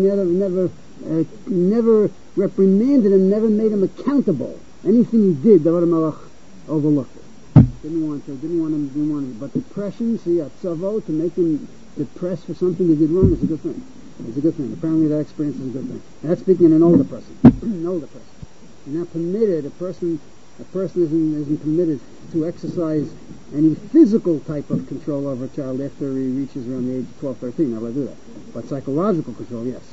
he never reprimanded him, never made him accountable. Anything he did, David HaMelech overlooked it. Didn't want him. But depression, atzavo, to make him depressed for something he did wrong is a good thing. It's a good thing. Apparently that experience is a good thing. And that's speaking in an older person. An older person. You're not permitted, a person isn't permitted to exercise any physical type of control over a child after he reaches around the age of 12, 13. Not allowed to do that. But psychological control, yes.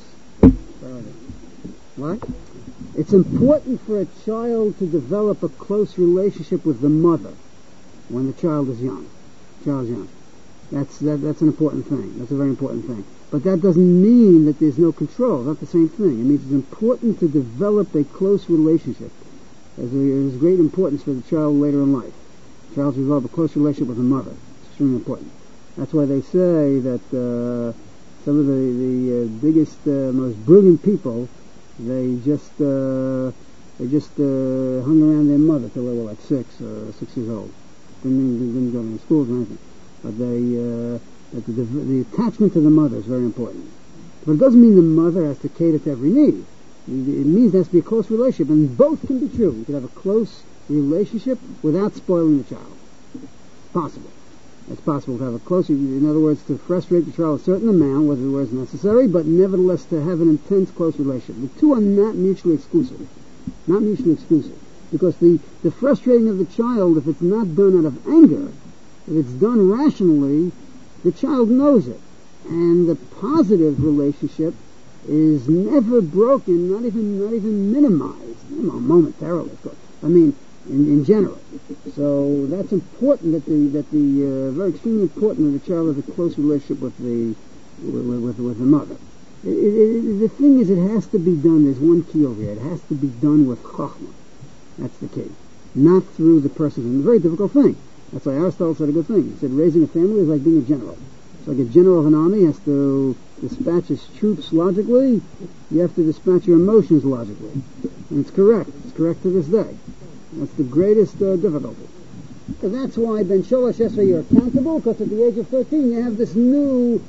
What? It's important for a child to develop a close relationship with the mother when the child is young. That's an important thing. That's a very important thing. But that doesn't mean that there's no control. It's not the same thing. It means it's important to develop a close relationship. There's great importance for the child later in life. The child should develop a close relationship with the mother. It's extremely important. That's why they say that some of the biggest, most brilliant people, they just hung around their mother till they were like 6 years old. Didn't go to schools or anything. But the attachment to the mother is very important. But it doesn't mean the mother has to cater to every need. It means there has to be a close relationship, and both can be true. You can have a close relationship without spoiling the child. It's possible. It's possible to have a close, in other words, to frustrate the child a certain amount, whether it was necessary, but nevertheless to have an intense, close relationship. The two are not mutually exclusive. Not mutually exclusive. Because the frustrating of the child, if it's not done out of anger, if it's done rationally, the child knows it. And the positive relationship is never broken, not even minimized, momentarily, of course. I mean, in general. So that's important that the very extremely important that the child has a close relationship with the mother. The thing is, it has to be done. There's one key over here. It has to be done with chachma. That's the key, not through the person. It's a very difficult thing. That's why Aristotle said a good thing. He said raising a family is like being a general. It's like a general of an army has to dispatch his troops logically. You have to dispatch your emotions logically. And it's correct. It's correct to this day. That's the greatest difficulty. So that's why Ben Sholosh Esrei, you're accountable, because at the age of 13 you have this new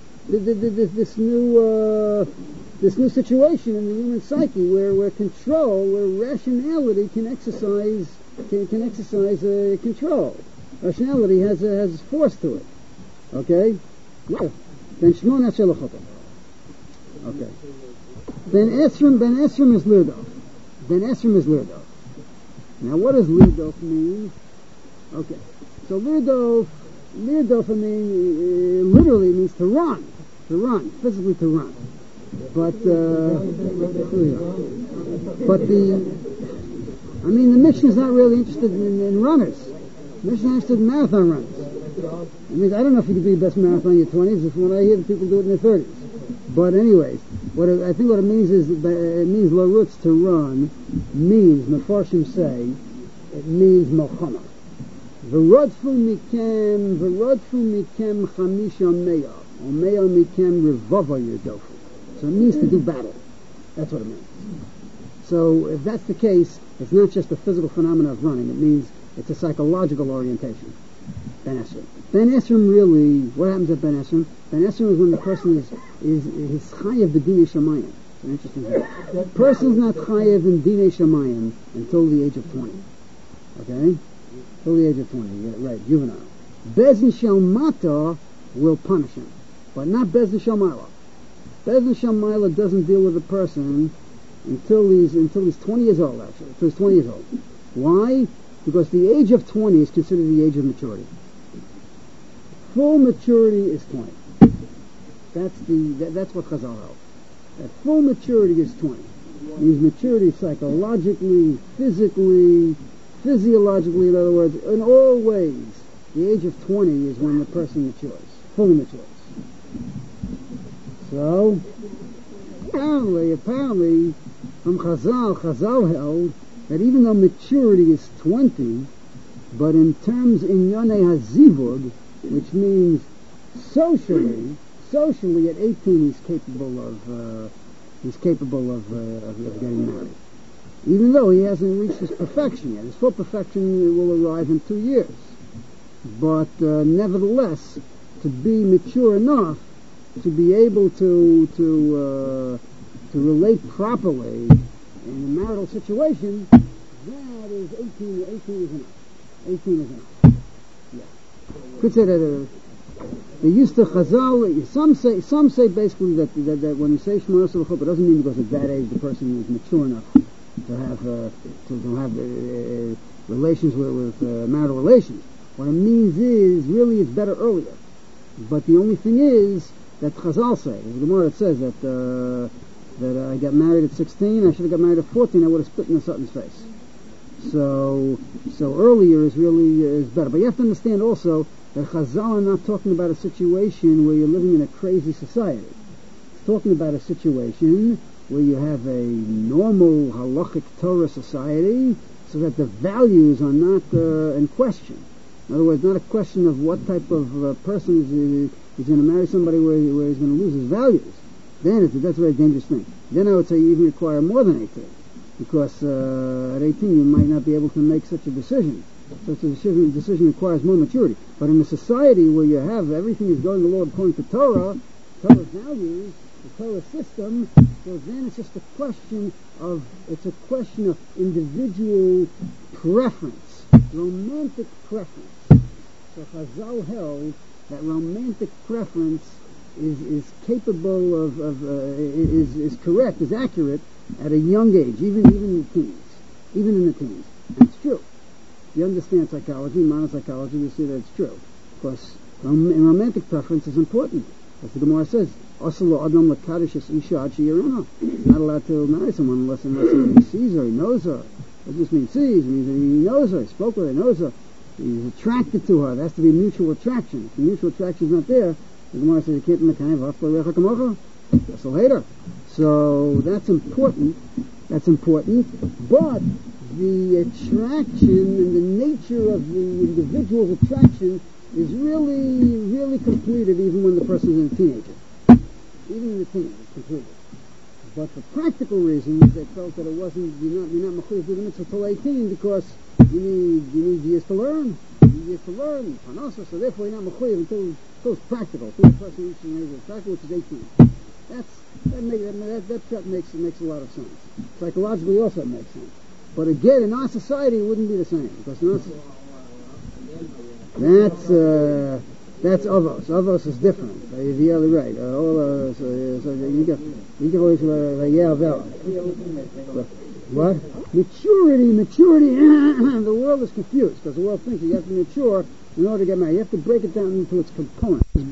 situation in the human psyche where control, where rationality can exercise control. Rationality has force to it. Okay? Yeah. Ben Shimon Asher L'chotem. Okay. Ben Esrim is Lirdof. Ben Esrim is Lirdof. Now what does Lirdof mean? Okay. So Lirdof, literally means to run, physically to run. But the Mishnah is not really interested in runners. The Mishnah is interested in marathon runners. I mean, I don't know if you can do your best marathon in your 20s, if when I hear people do it in their 30s. But anyways, I think what it means is, it means larutz, to run, means, Mefarshim say, it means Melchama. V'rodfu mikem chamisha meya, or meya mikem revava yerdofu. So it means to do battle. That's what it means. So if that's the case, it's not just a physical phenomenon of running. It means it's a psychological orientation. Ben Esrim. Ben Esrim really, what happens at Ben Esrim? Ben Esrim is when the person is chayev b'dinei shamayim. It's an interesting thing. The person's not chayev in dinei shamayim until the age of 20. Okay? Till the age of 20, yeah, right, juvenile. Bezin Shel Mata will punish him, but not Bezin Shel Mila. Bezin Shel Mila doesn't deal with a person until he's 20 years old, actually. Until he's 20 years old. Why? Because the age of 20 is considered the age of maturity. Full maturity is 20. That's what Chazal held. That full maturity is 20. It means maturity psychologically, physically, physiologically, in other words, in all ways. The age of 20 is when the person matures, fully matures. So, apparently, from Chazal held that even though maturity is 20, but in terms in Yonei HaZivug, which means socially at 18 he's capable of getting married. Even though he hasn't reached his perfection yet. His full perfection will arrive in 2 years. But nevertheless, to be mature enough to be able to relate properly in a marital situation, that is 18 is enough. 18 is enough. Yeah. Could say that they used to Chazal, some say basically that when you say Shema Yosef L'Chuppah, it doesn't mean because at that age the person is mature enough to have relations with marital relations. What it means is really it's better earlier. But the only thing is that Chazal say, the Gemara that says that I got married at 16, I should have got married at 14, I would have spit in the Sutton's face. So earlier is better. But you have to understand also that Chazal are not talking about a situation where you're living in a crazy society. It's talking about a situation where you have a normal halachic Torah society, so that the values are not in question. In other words, not a question of what type of person is going to marry somebody where he's going to lose his values. Then that's a very dangerous thing. Then I would say you even require more than 18, because at 18 you might not be able to make such a decision. Such a decision requires more maturity. But in a society where you have everything is going along according to Torah's values, the Torah system, so then it's just a question of individual preference, romantic preference. So Chazal held that romantic preference is capable is correct, is accurate at a young age, even in the teens. And it's true. If you understand psychology, modern psychology, you see that it's true. Of course, romantic preference is important. As the Gemara says, he's not allowed to marry someone unless he sees her, he knows her. What does this mean? Sees? It means that he knows her, he spoke with her, he knows her, he's attracted to her. There has to be mutual attraction. If the mutual attraction is not there, the Gemara says you can't make time of later. So that's important. But the attraction and the nature of the individual's attraction is really completed even when the person is a teenager. Even in the teens, it's completed. But for practical reasons, they felt that it wasn't, you're not mechuyev to the mitzvah until 18 because you need years to learn. Panasa, so therefore you're not mechuyev until it's practical, until the person reaches an age of practical, which is 18. That makes a lot of sense. Psychologically also it makes sense. But again, in our society it wouldn't be the same. Because in our that's avos. Avos is different. You're right. So you get always what? Maturity. The world is confused because the world thinks you have to mature in order to get married. You have to break it down into its components. It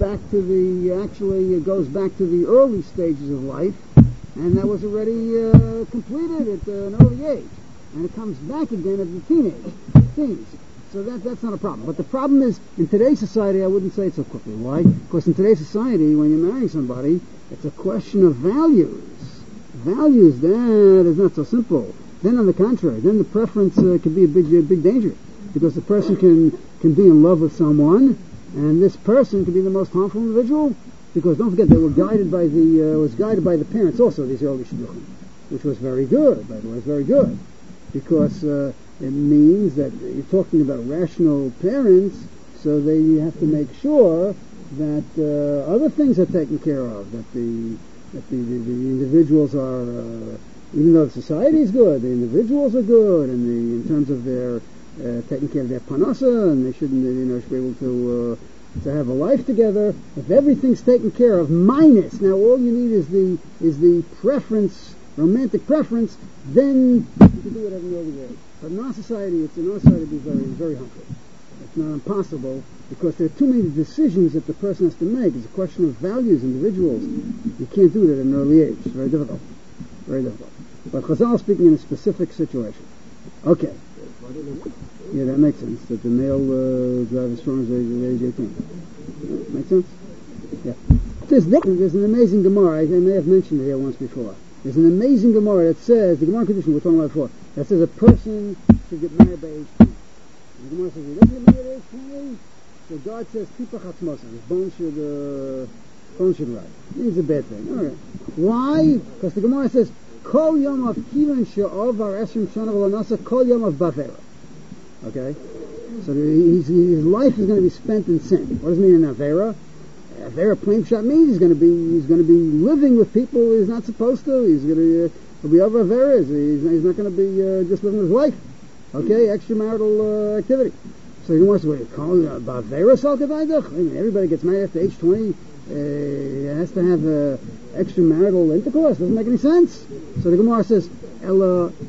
goes back to the early stages of life, and that was already completed at an early age, and it comes back again at the teens. So that's not a problem. But the problem is, in today's society, I wouldn't say it so quickly. Why? Because in today's society, when you're marrying somebody, it's a question of values. Values, that is not so simple. Then on the contrary, then the preference can be a big danger. Because the person can be in love with someone, and this person can be the most harmful individual. Because don't forget, they were guided by the parents also, these early shidduchim, which was very good, by the way, very good. Because it means that you're talking about rational parents, so they have to make sure that other things are taken care of, that the individuals are, even though the society is good, the individuals are good, and in terms of their taking care of their panasa, and they should be able to have a life together. If everything's taken care of, minus now all you need is the preference, romantic preference, then you can do whatever you early age. But in our society, it's to be very, very humble. It's not impossible because there are too many decisions that the person has to make. It's a question of values, individuals. You can't do that at an early age. It's very difficult. Very difficult. But Chazal is speaking in a specific situation. Okay. Yeah, that makes sense. That the male drive as strong as age 18. Makes sense? Yeah. There's an amazing Gemara. I may have mentioned it here once before. There's an amazing Gemara that says, the Gemara condition we're talking about before, that says a person should get married by age 20. The Gemara says, he doesn't get married at age 20, so God says, Tipa Chatzmosa, his bone should rise. It means a bad thing. Alright. Why? Because the Gemara says, Kol Yom of Kivan She'ov Ar Esrim Shana V'Lanasa Kol Yom of Bavera. Okay? So his life is going to be spent in sin. What does it mean in Avera? Avera plain shot means he's going to be living with people he's not supposed to. He'll be over Avera. He's not going to be just living his life. Okay, extramarital activity. So you want to call Bavera Salkavaydach? I mean, everybody gets married after age 20. Has to have extramarital intercourse. Doesn't make any sense. So the Gemara says, Ella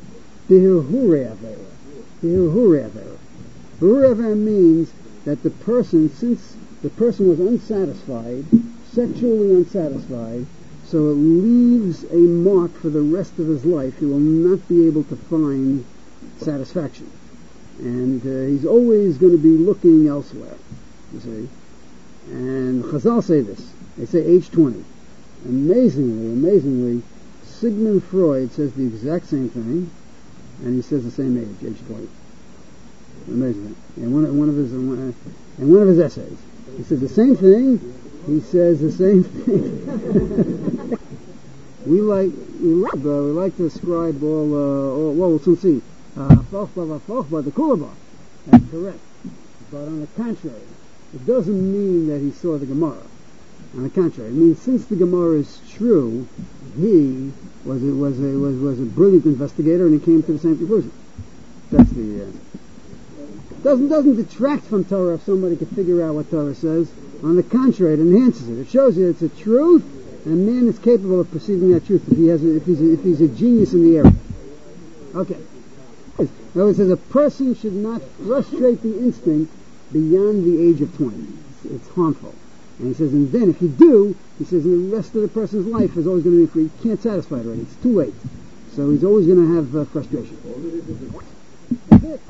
Bihurhure Avera. Bihurhure Avera. Bihurhure Avera means that the person, since the person was unsatisfied, sexually unsatisfied, so it leaves a mark for the rest of his life. He will not be able to find satisfaction. And he's always going to be looking elsewhere, you see. And Chazal say this. They say age 20. Amazingly, Sigmund Freud says the exact same thing, and he says the same age 20. Amazing. And one of his essays, he says the same thing. He says the same thing. we like to ascribe all well, we'll see. But the Kulaba. That's correct. But on the contrary, it doesn't mean that he saw the Gemara. On the contrary, it means since the Gemara is true, he was a brilliant investigator, and he came to the same conclusion. That's the doesn't detract from Torah if somebody can figure out what Torah says. On the contrary, it enhances it. It shows you it's a truth, and man is capable of perceiving that truth if he's a genius in the area. Okay. In other words, it says a person should not frustrate the instinct beyond the age of 20. It's harmful. And he says, and then if you do, he says, the rest of the person's life is always going to be free. He can't satisfy it already. It's too late. So he's always going to have frustration. That's it.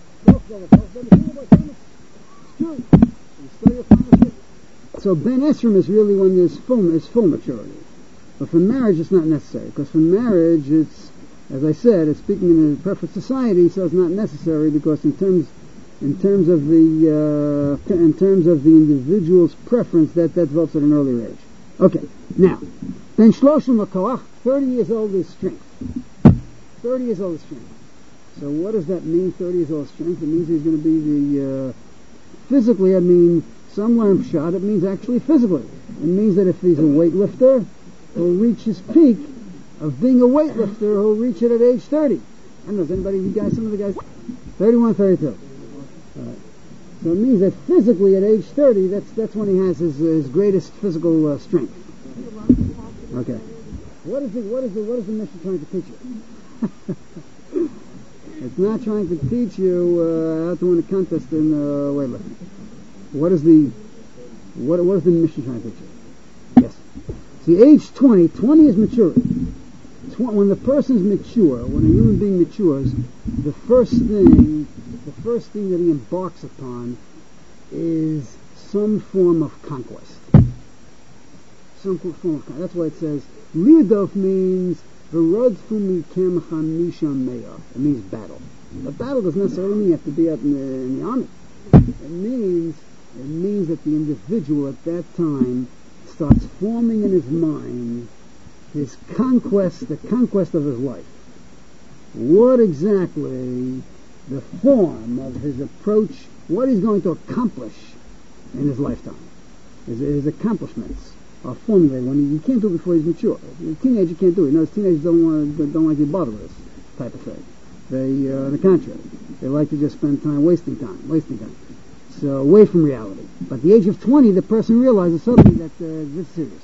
It's true. So Ben Esrim is really when there's full maturity. But for marriage, it's not necessary. Because for marriage, it's, as I said, it's speaking in a perfect society, so it's not necessary because in terms of the individual's preference, that develops at an earlier age. Okay, now, Ben Shloshim Lakoach, 30 years old is strength. 30 years old is strength. So what does that mean, 30 years old strength? It means he's going to be physically, I mean, some learn pshat, it means actually physically. It means that if he's a weightlifter, he'll reach his peak of being a weightlifter, he'll reach it at age 30. I don't know, is anybody, you guys, some of the guys, 31, 32. So it means that physically at age 30, that's when he has his greatest physical strength. Okay. What is the mission trying to teach you? It's not trying to teach you how to win a contest in weightlifting. What is the mission trying to teach you? Yes. See, age 20 is maturity. When the person's mature, when a human being matures, the first thing that he embarks upon is some form of conquest. Some form of conquest. That's why it says, Liadof means, V'rodfu mikem chamisham me'ah. It means battle. But battle doesn't necessarily mean you have to be out in the army. It means that the individual at that time starts forming in his mind his conquest, the conquest of his life. What exactly the form of his approach, what he's going to accomplish in his lifetime. His accomplishments are formulated when he can't do it before he's mature. A teenager can't do it. You know, teenagers don't like to be bothered with this type of thing. They, on the contrary, they like to just spend time wasting time. So away from reality. But at the age of 20, the person realizes suddenly that this is serious.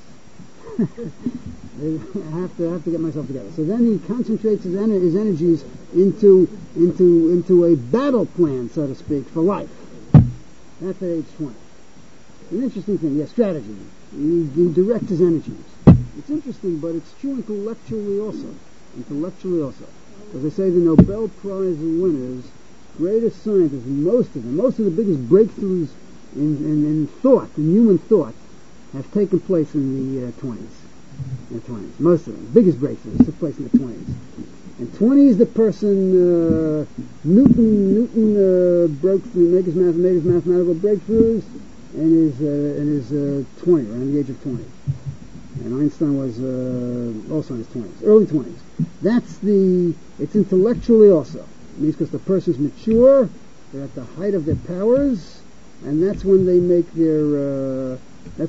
I have to get myself together. So then he concentrates his energies into a battle plan, so to speak, for life. That's at age 20. An interesting thing, yeah, strategy. He directs his energies. It's interesting, but it's true intellectually also. As I say, the Nobel Prize winners, greatest scientists, most of the biggest breakthroughs in thought, in human thought, have taken place in the 20s. In the 20s. Most of them. Biggest breakthroughs took place in the 20s. And 20 is the person, Newton broke through, made his mathematical breakthroughs in his 20, around the age of 20. And Einstein was also in his 20s, early 20s. It's intellectually also. It means because the person's mature, they're at the height of their powers, and that's when they make their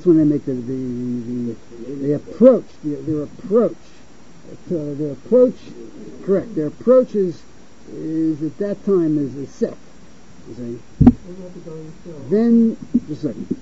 approach is at that time is set. You see? Then just a second.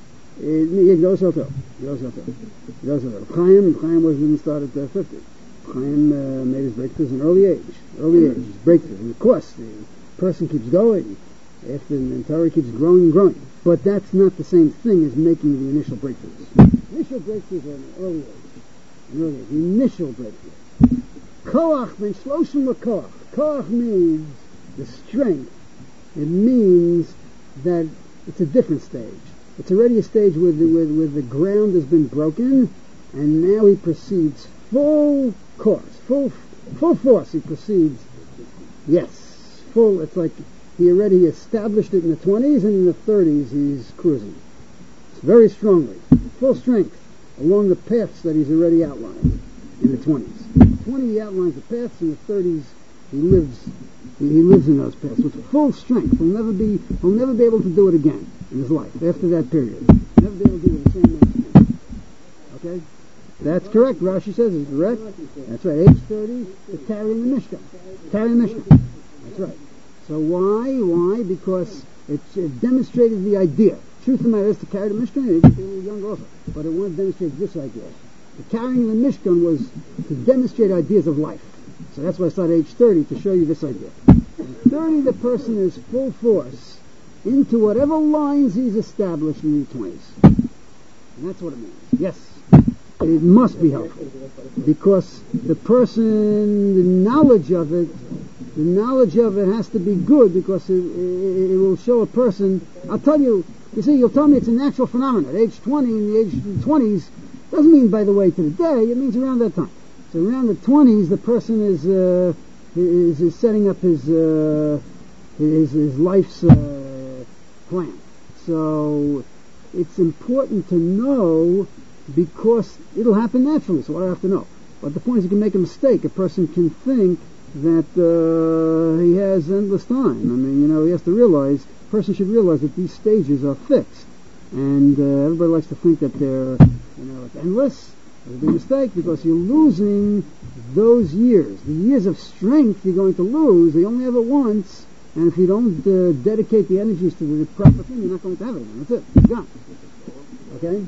Chaim didn't start at 50. Chaim made his breakthroughs in early age, breakthrough. And of course, the person keeps going after the Torah keeps growing and growing. But that's not the same thing as making the initial breakthroughs. Initial breakthroughs are in early age. The initial breakthrough. Koach ben shloshim l'koach. Koach means the strength. It means that it's a different stage. It's already a stage where the ground has been broken, and now he proceeds full course, full force. He proceeds, yes, full. It's like he already established it in the 20s, and in the 30s he's cruising. It's very strongly, full strength, along the paths that he's already outlined in the 20s. 20 he outlines the paths, in the 30s he lives in those paths with full strength. He'll never be able to do it again in his life after that period. Never be able to do it the same way again. Okay? That's correct. Rashi says it's correct. That's right. Age 30 is carrying the Mishkan. That's right. So why? Because it demonstrated the idea. Truth of the matter is to carry the Mishkan, it could be a little younger also. But it wanted to demonstrate this idea. The carrying the Mishkan was to demonstrate ideas of life. So that's why I started age 30 to show you this idea. At 30 the person is full force into whatever lines he's established in the 20s. And that's what it means. Yes. It must be helpful. Because the person, the knowledge of it has to be good, because it will show a person. I'll tell you, you'll tell me it's a natural phenomenon. At age 20, in the age 20s, doesn't mean, by the way, to the day, it means around that time. So around the 20s, the person is setting up his life's plan. So it's important to know, because it'll happen naturally. So what do I have to know? But the point is, you can make a mistake. A person can think that he has endless time. I mean, he has to realize. A person should realize that these stages are fixed, and everybody likes to think that they're, it's endless. It's a big mistake, because you're losing those years. The years of strength you're going to lose. You only have it once, and if you don't dedicate the energies to the proper thing, you're not going to have it again. That's it. It's gone. Okay?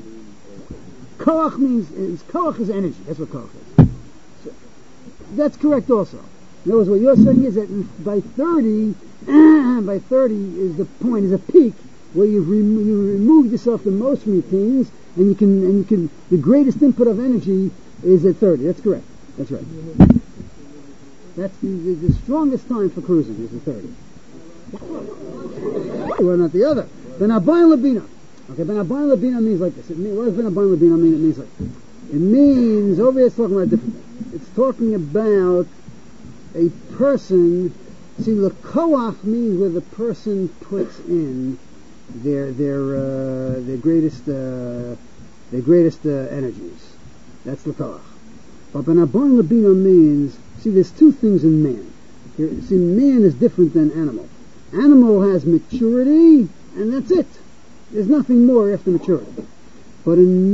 Koach is energy. That's what koach is. So, that's correct also. In other words, what you're saying is that by 30 is the point, is a peak where you've removed yourself the most routines, and you can the greatest input of energy is at 30. That's correct. That's right. That's the strongest time for cruising is at 30. Well, not the other. Ben Abayin Labina. Okay, Ben Abayin Labina means like this. What does Ben Abayin Labina mean? It means like this. It means, over here it's talking about a different thing. It's talking about a person. See, the koach means where the person puts in their greatest energies. That's the koach. But Ben Abayin Labina means, see, there's two things in man. See, man is different than animal. Animal has maturity, and that's it. There's nothing more after maturity. But in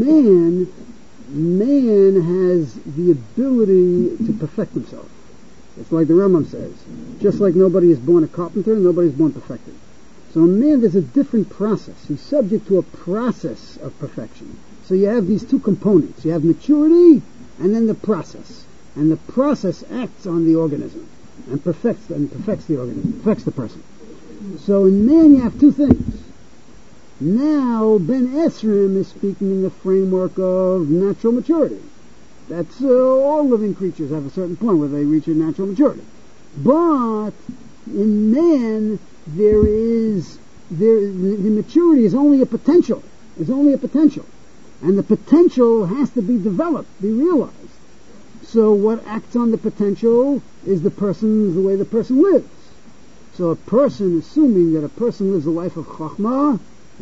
man has the ability to perfect himself. It's like the Rambam says, just like nobody is born a carpenter, nobody is born perfected. So in man there's a different process. He's subject to a process of perfection. So you have these two components. You have maturity and then the process. And the process acts on the organism and perfects the organism, perfects the person. So in man you have two things. Now Ben Esrim is speaking in the framework of natural maturity. That's all living creatures have a certain point where they reach a natural maturity. But in man the maturity is only a potential. It's only a potential. And the potential has to be developed, be realized. So what acts on the potential is the way the person lives. So a person, assuming that a person lives the life of Chachma,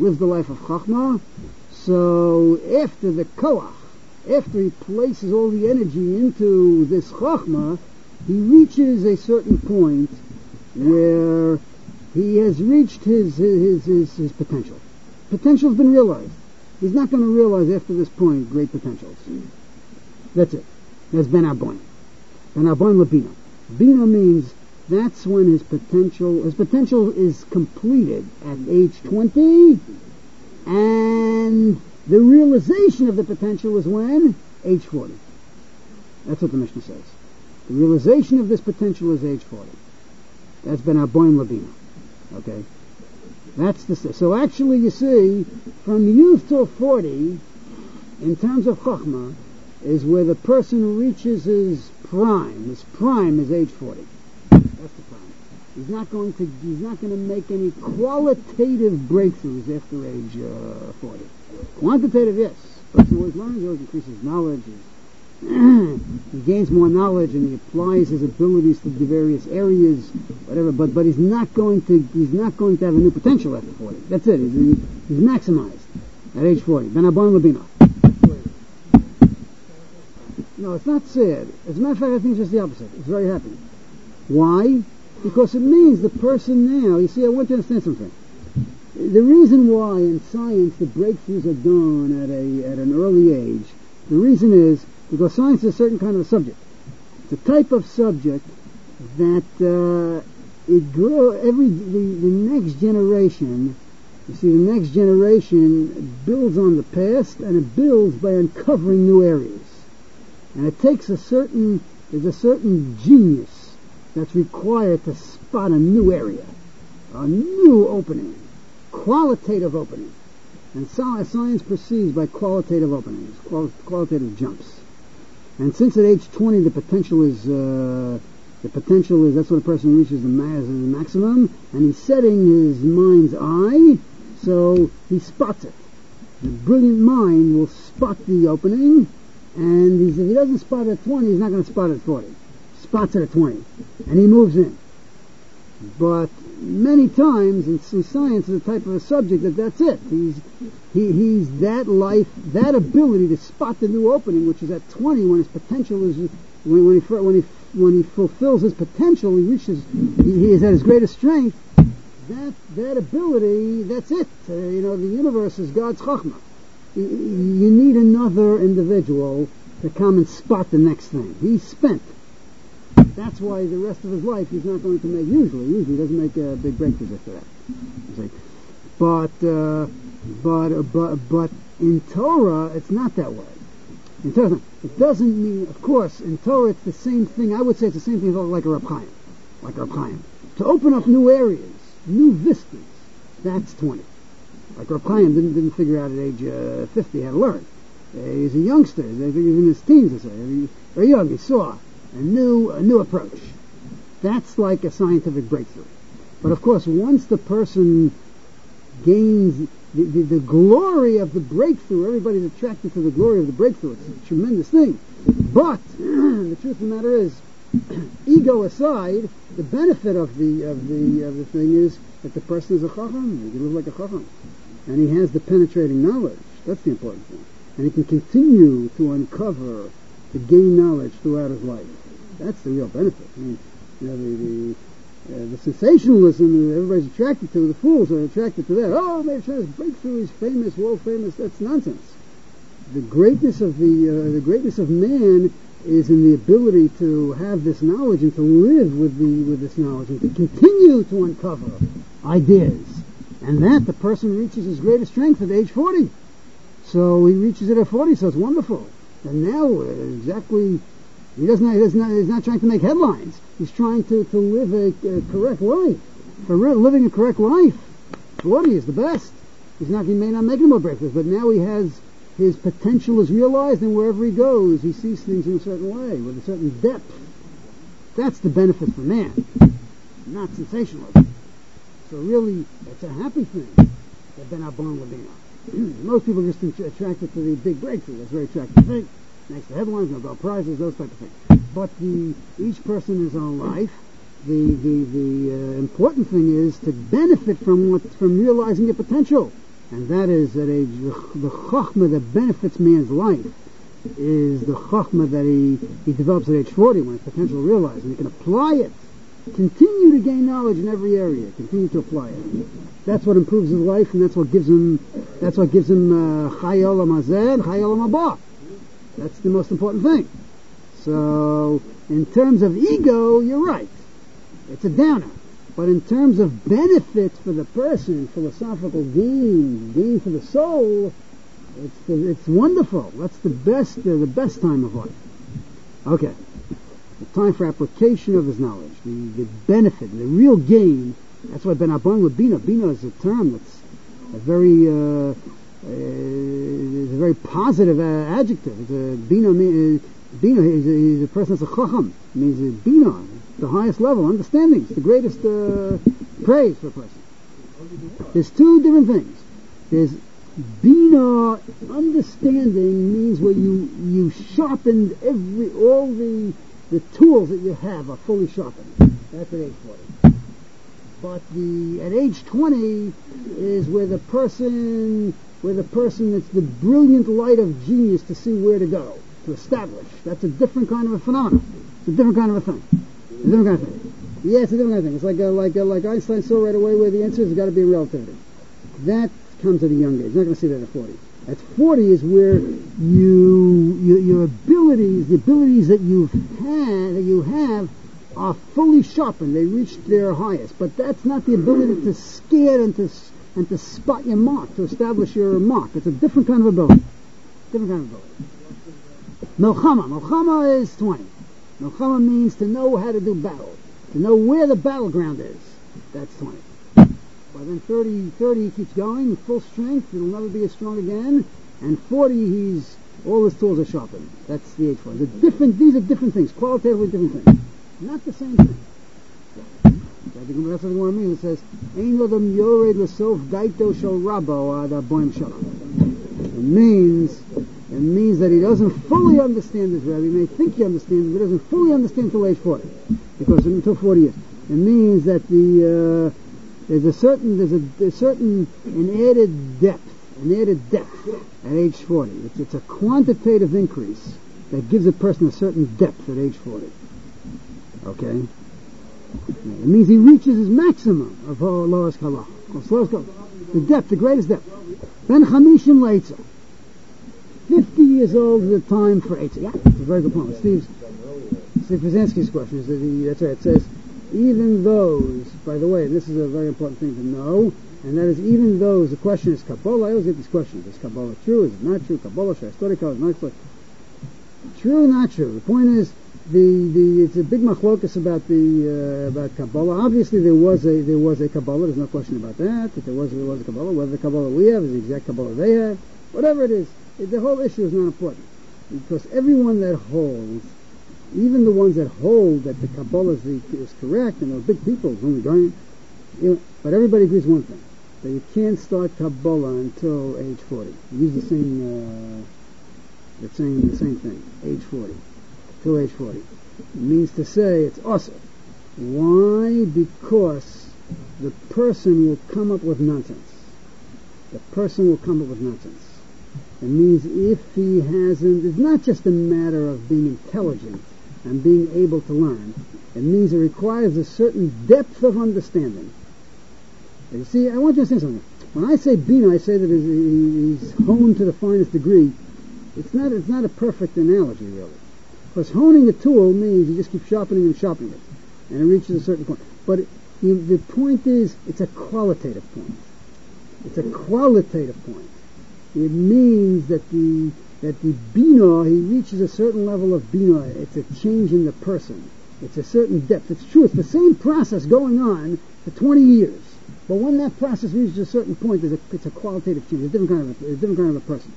so after the koach, after he places all the energy into this Chachma, he reaches a certain point where he has reached his potential. Potential's been realized. He's not going to realize after this point great potentials. That's it. That's Ben Abayin. Ben Abayin Labina. Bina means that's when his potential is completed at age 20, and the realization of the potential is when? Age 40. That's what the Mishnah says. The realization of this potential is age 40. That's Ben Aboim Labina. Okay? That's the... So actually, you see, from youth till 40, in terms of Chokhmah, is where the person reaches his prime. His prime is age 40. That's the prime. He's not going to make any qualitative breakthroughs after age 40. Quantitative, yes. The person always learns, always increases knowledge. He gains more knowledge and he applies his abilities to the various areas, whatever. But he's not going to have a new potential after 40. That's it. He's maximized at age 40. Ben Aboim Labina. No, it's not sad. As a matter of fact, I think it's just the opposite. It's very happy. Why? Because it means the person now, you see, I want you to understand something. The reason why in science the breakthroughs are done at an early age, the reason is because science is a certain kind of a subject. It's a type of subject that it grows, the next generation, you see, the next generation builds on the past and it builds by uncovering new areas. And it takes there's a certain genius that's required to spot a new area, a new opening, qualitative opening. And science proceeds by qualitative openings, qualitative jumps. And since at age 20 the potential is that's when a person reaches the maximum, and he's setting his mind's eye, so he spots it. The brilliant mind will spot the opening, and if he doesn't spot it at 20, he's not going to spot it at 40. Spots it at 20, and he moves in. But many times in science is a type of a subject that's it. He's that ability to spot the new opening, which is at 20 when his potential is when he fulfills his potential, he is at his greatest strength. That ability, that's it. The universe is God's Chokhmah. You need another individual to come and spot the next thing. He's spent. That's why the rest of his life he's not going to make, usually he doesn't make big breakthroughs after that. But in Torah, it's not that way. In Torah, it doesn't mean, of course, in Torah it's the same thing. I would say it's the same thing like a Reb Chaim. To open up new areas, new vistas, that's 20. Like Reb Chaim didn't figure out at age 50 how to learn. He's a youngster. He's in his teens, very young. He saw a new approach. That's like a scientific breakthrough. But of course, once the person gains the glory of the breakthrough, everybody's attracted to the glory of the breakthrough. It's a tremendous thing. But the truth of the matter is, ego aside, the benefit of the thing is that the person is a chacham. He can live like a chacham, and he has the penetrating knowledge. That's the important thing. And he can continue to uncover, to gain knowledge throughout his life. That's the real benefit. I mean, the sensationalism that everybody's attracted to, the fools are attracted to that. Oh, they've tried to break through, he's famous, world famous. That's nonsense. The greatness of man is in the ability to have this knowledge and to live with this knowledge and to continue to uncover ideas. And that the person reaches his greatest strength at age 40. So he reaches it at 40, so it's wonderful. And now, he's not trying to make headlines. He's trying to live a correct life. For living a correct life, 40 is the best. He may not make any more breakthroughs, but now his potential is realized, and wherever he goes, he sees things in a certain way, with a certain depth. That's the benefit for man, not sensationalism. So really, it's a happy thing that Ben Aboim Labina. Most people are just attracted to the big breakthrough. That's a very attractive thing. Next to headlines, Nobel Prizes, those type of things. But each person in his own life, the important thing is to benefit from realizing your potential. And that is at age, the chokhmah that benefits man's life is the chokhmah that he develops at age 40 when his potential is realized. And he can apply it. Continue to gain knowledge in every area. Continue to apply it. That's what improves his life, and that's what gives him Chai Olam Hazeh and Chai Olam Haba. That's the most important thing. So, in terms of ego, you're right. It's a downer. But in terms of benefit for the person, philosophical gain for the soul, it's wonderful. That's the best time of life. Okay. time for application of his knowledge, the benefit, the real gain. That's why Ben Aboin with Bina. Bina is a term that's a very positive adjective. It's a Bina. Bina is a person that's a chacham. It means a Bina, the highest level, understanding. It's the greatest praise for a person. There's two different things. There's Bina, understanding means where you sharpened all the tools that you have are fully sharpened. That's at age 40. But at age 20 is where the person it's the brilliant light of genius to see where to go, to establish. That's a different kind of a phenomenon. It's a different kind of a thing. It's a different kind of thing. Yeah, it's a different kind of thing. It's like Einstein saw right away where the answer has got to be in relativity. That comes at a young age. You're not going to see that at 40. At 40 is where your abilities, the abilities that you have, are fully sharpened. They reached their highest. But that's not the ability to scare and to spot your mark, to establish your mark. It's a different kind of ability. Different kind of ability. Milchama. Milchama is 20. Milchama means to know how to do battle, to know where the battleground is. That's 20. By then 30 he keeps going, full strength, it'll never be as strong again. And 40 all his tools are sharpened. That's the age 40. These are different things, qualitatively different things. Not the same thing. That's what the Gemara means. It says, Ein Adam Yored L'Sof Gaito Shel Rabo Ad Aboim Shalom. It means that he doesn't fully understand his Rebbe. He may think he understands it, but he doesn't fully understand until age 40. Because until 40 years. It means that there's a certain an added depth at age 40. It's a quantitative increase that gives a person a certain depth at age 40. Okay? It means he reaches his maximum of Lois Kalah. The depth, the greatest depth. Then Chamishim Leitza. 50 years old is the time for Eitzah. Yeah, it's a very good point. Steve Brzezinski's question is that's right. It says, even those, by the way, this is a very important thing to know, and that is even those, the question is Kabbalah. I always get these questions. Is Kabbalah true? Is it not true? Kabbalah, should I study Kabbalah? Not study. True or not true? The point is, it's a big machlokas about Kabbalah. Obviously, there was a Kabbalah. There's no question about that. That there was a Kabbalah. Whether the Kabbalah we have is the exact Kabbalah they have, whatever it is, the whole issue is not important, because everyone that holds, even the ones that hold that the Kabbalah is correct, and those big people only going, but everybody agrees one thing: that you can't start Kabbalah until age 40. Use the same thing. Age 40. Till age 40. It means to say it's awesome. Why? Because the person will come up with nonsense. The person will come up with nonsense. It means if he hasn't, it's not just a matter of being intelligent and being able to learn. It means it requires a certain depth of understanding. You see, I want you to say something. When I say Bina, I say that he's honed to the finest degree. It's not a perfect analogy, really. Because honing a tool means you just keep sharpening and sharpening it, and it reaches a certain point. But the point is, it's a qualitative point. It's a qualitative point. It means that the Bina, he reaches a certain level of Bina. It's a change in the person. It's a certain depth. It's true. It's the same process going on for 20 years. But when that process reaches a certain point, it's a qualitative change. It's a different kind of a person.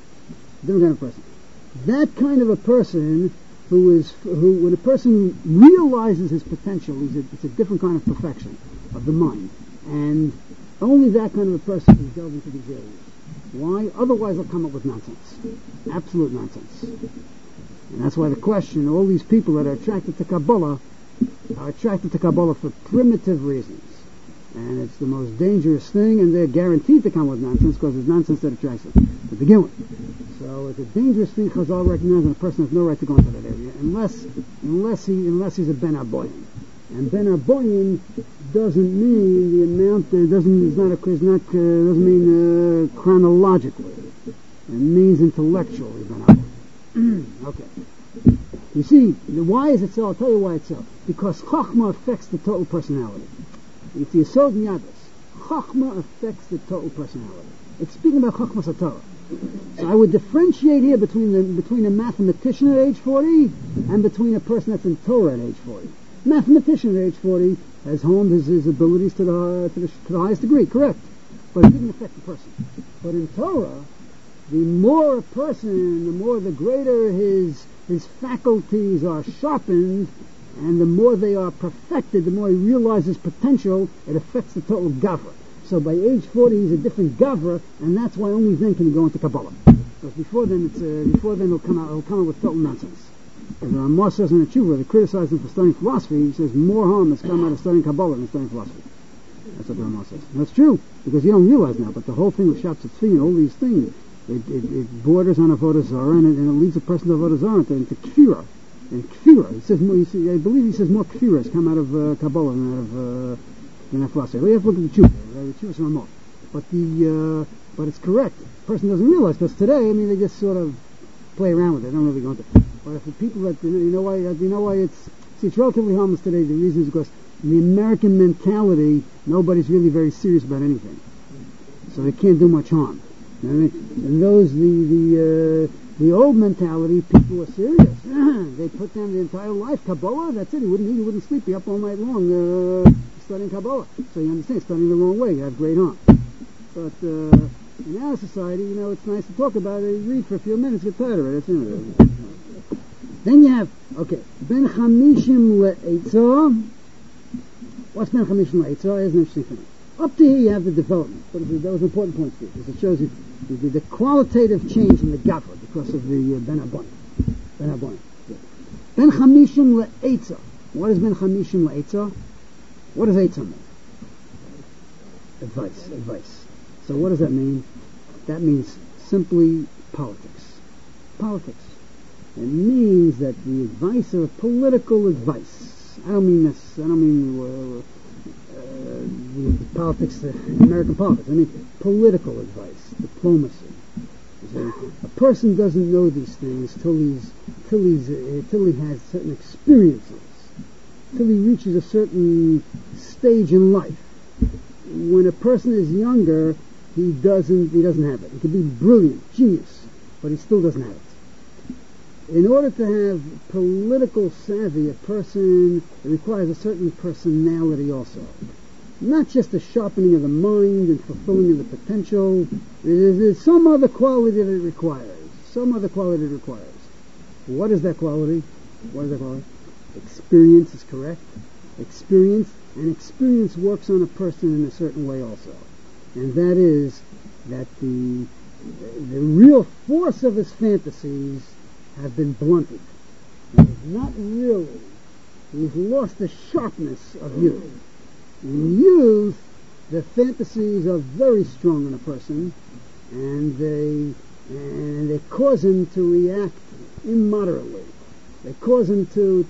That kind of a person who when a person realizes his potential, it's a different kind of perfection of the mind. And only that kind of a person can delve into these areas. Why? Otherwise they'll come up with nonsense. Absolute nonsense. And that's why the question, all these people that are attracted to Kabbalah are attracted to Kabbalah for primitive reasons. And it's the most dangerous thing, and they're guaranteed to come with nonsense because it's nonsense that attracts them to begin with. So it's a dangerous thing. Chazal recognizes a person has no right to go into that area unless he's a Ben Aboyin. And Ben Aboyin doesn't mean the amount. Doesn't mean chronologically. It means intellectually Ben Aboyin. Okay. You see, why is it so? I'll tell you why it's so. Because Chachma affects the total personality. It's the Yesod Miyados. Chachma affects the total personality. It's speaking about Chachma Satorah. So I would differentiate here between a mathematician at age 40 and between a person that's in Torah at age 40. Mathematician at age 40 has honed his abilities to the highest degree, correct? But it didn't affect the person. But in Torah, the more a person, the greater his faculties are sharpened, and the more they are perfected, the more he realizes potential, it affects the total gavra. So by age 40, he's a different gavra, and that's why only then can he go into Kabbalah. Because before then he'll come out with total nonsense. As the Ramah says in the Tshuva, they criticize him for studying philosophy. He says more harm has come out of studying Kabbalah than studying philosophy. That's what the Ramah says. And that's true, because you don't realize now, but the whole thing with Shabbat Tzvi and all these things, it borders on Avodah Zarah, and it leads a person to Avodah Zarah into Kfirah. And Kfirah, I believe he says more Kfirah has come out of Kabbalah than out of philosophy. We have to look at the Tshuva. The Tshuva is Ramah. But it's correct. The person doesn't realize, because today, they just sort of play around with it. They don't really go into it. But if the people that, you know why it's relatively harmless today, the reason is because in the American mentality, nobody's really very serious about anything. So they can't do much harm. You know what I mean? And the old mentality, people are serious. They put down the entire life, Kabbalah, that's it. He wouldn't sleep, be up all night long studying Kabbalah. So you understand, studying the wrong way, you have great harm. But in our society, it's nice to talk about it. You read for a few minutes, get tired of it. Then you have, Ben Chamishim Le'etzah. What's Ben Chamishim Le'etzah? Here's an interesting thing. Up to here you have the development. But those important points here, because it shows you the qualitative change in the Gafra because of the Ben Abon. Ben Chamishim Le'etzah. What is Ben Chamishim Le'etzah? What does Eitzah mean? Advice. So what does that mean? That means simply politics. It means that the advice of political advice. I don't mean the politics, American politics. I mean political advice, diplomacy. So a person doesn't know these things till he has certain experiences, till he reaches a certain stage in life. When a person is younger, he doesn't have it. He could be brilliant, genius, but he still doesn't have it. In order to have political savvy, it requires a certain personality also. Not just a sharpening of the mind and fulfilling of the potential. There's some other quality that it requires. What is that quality? Experience is correct. Experience works on a person in a certain way also. And that is that the real force of his fantasies have been blunted. Not really. He's lost the sharpness of youth. In youth, the fantasies are very strong in a person, and they cause him to react immoderately. They cause him to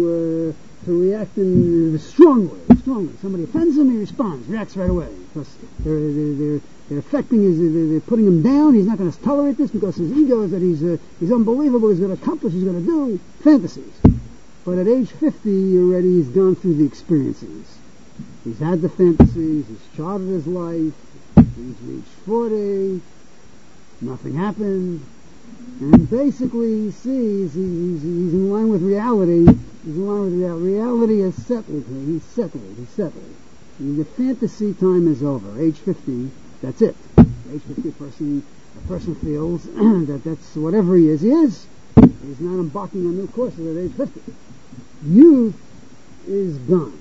react strongly. Somebody offends him, he reacts right away. Because they're affecting they're putting him down. He's not going to tolerate this because his ego is that he's unbelievable. He's going to accomplish. He's going to do fantasies. But at age 50, already he's gone through the experiences. He's had the fantasies. He's charted his life. He's reached 40. Nothing happened. And basically he sees he's in line with reality. Reality has settled him. He's settled. And the fantasy time is over. Age 50, that's it. Age 50, a person feels that that's whatever he is. He's not embarking on new courses at age 50. Youth is gone.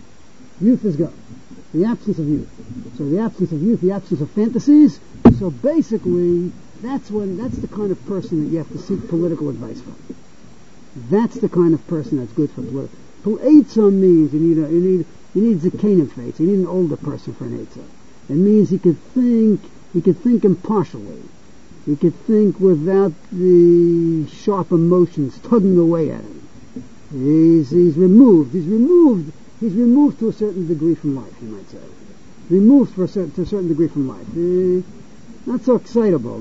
The absence of youth. So the absence of youth, the absence of fantasies. So basically, that's the kind of person that you have to seek political advice from. That's the kind of person that's good for political. Eitzah means you need Zakanim faith. You need an older person for an Eitzah. It means he could think impartially. He could think without the sharp emotions tugging away at him. He's removed to a certain degree from life, you might say. Removed to a certain degree from life. Not so excitable.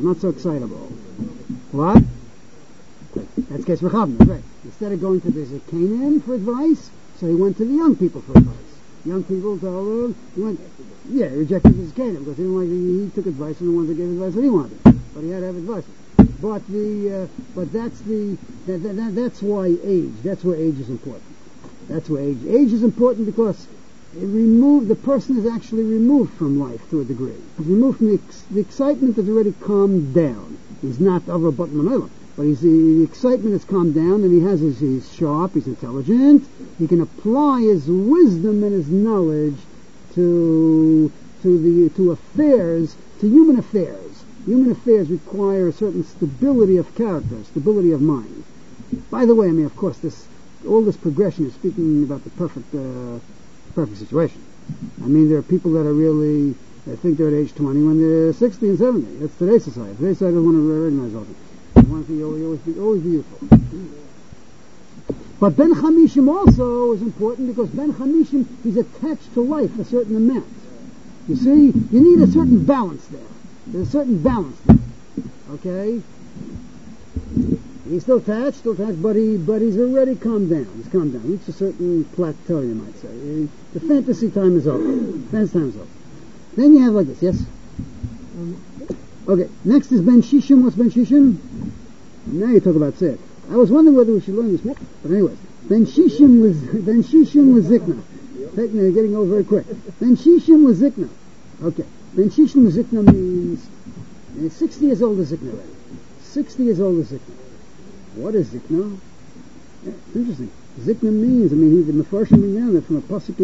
What? That's case for Chavna, right. Instead of going to the Zakanim for advice, so he went to the young people for advice. Young people told him, he rejected the Zakanim because he took advice from the ones that gave advice that he wanted. but he had to have advice. But that's why age. That's why age is important. That's why age is important because the person is actually removed from life to a degree. He's removed from the excitement has already calmed down. He's not over but manila, but the excitement has calmed down, and he's sharp, he's intelligent. He can apply his wisdom and his knowledge to affairs, to human affairs. Human affairs require a certain stability of character, stability of mind. By the way, I mean, of course, all this progression is speaking about the perfect situation. I mean, there are people that think they're at age 20 when they're 60 and 70. That's today's society. Today's society doesn't want to recognize all that. They want to always be youthful. But Ben Chamishim also is important because Ben Chamishim, he's attached to life a certain amount. You see, you need a certain balance there. There's a certain balance there. Okay? He's still attached, but he's already calmed down. He's calmed down. Reached a certain plateau, you might say. The fantasy time is over. Fantasy time is over. Then you have like this, yes? Okay, next is Ben Shishim. What's Ben Shishim? Now you talk about Tzedek. I was wondering whether we should learn this more. But anyways, Ben Shishim was Zikna. You're getting over very quick. Ben Shishim was Zikna. Okay. Ben Shishim was Zikna means 60 years old is Zikna already. 60 years old is Zikna. What is Zikna? Yeah, it's interesting. Zikna means, the Mefarshim bring down that from a pasuk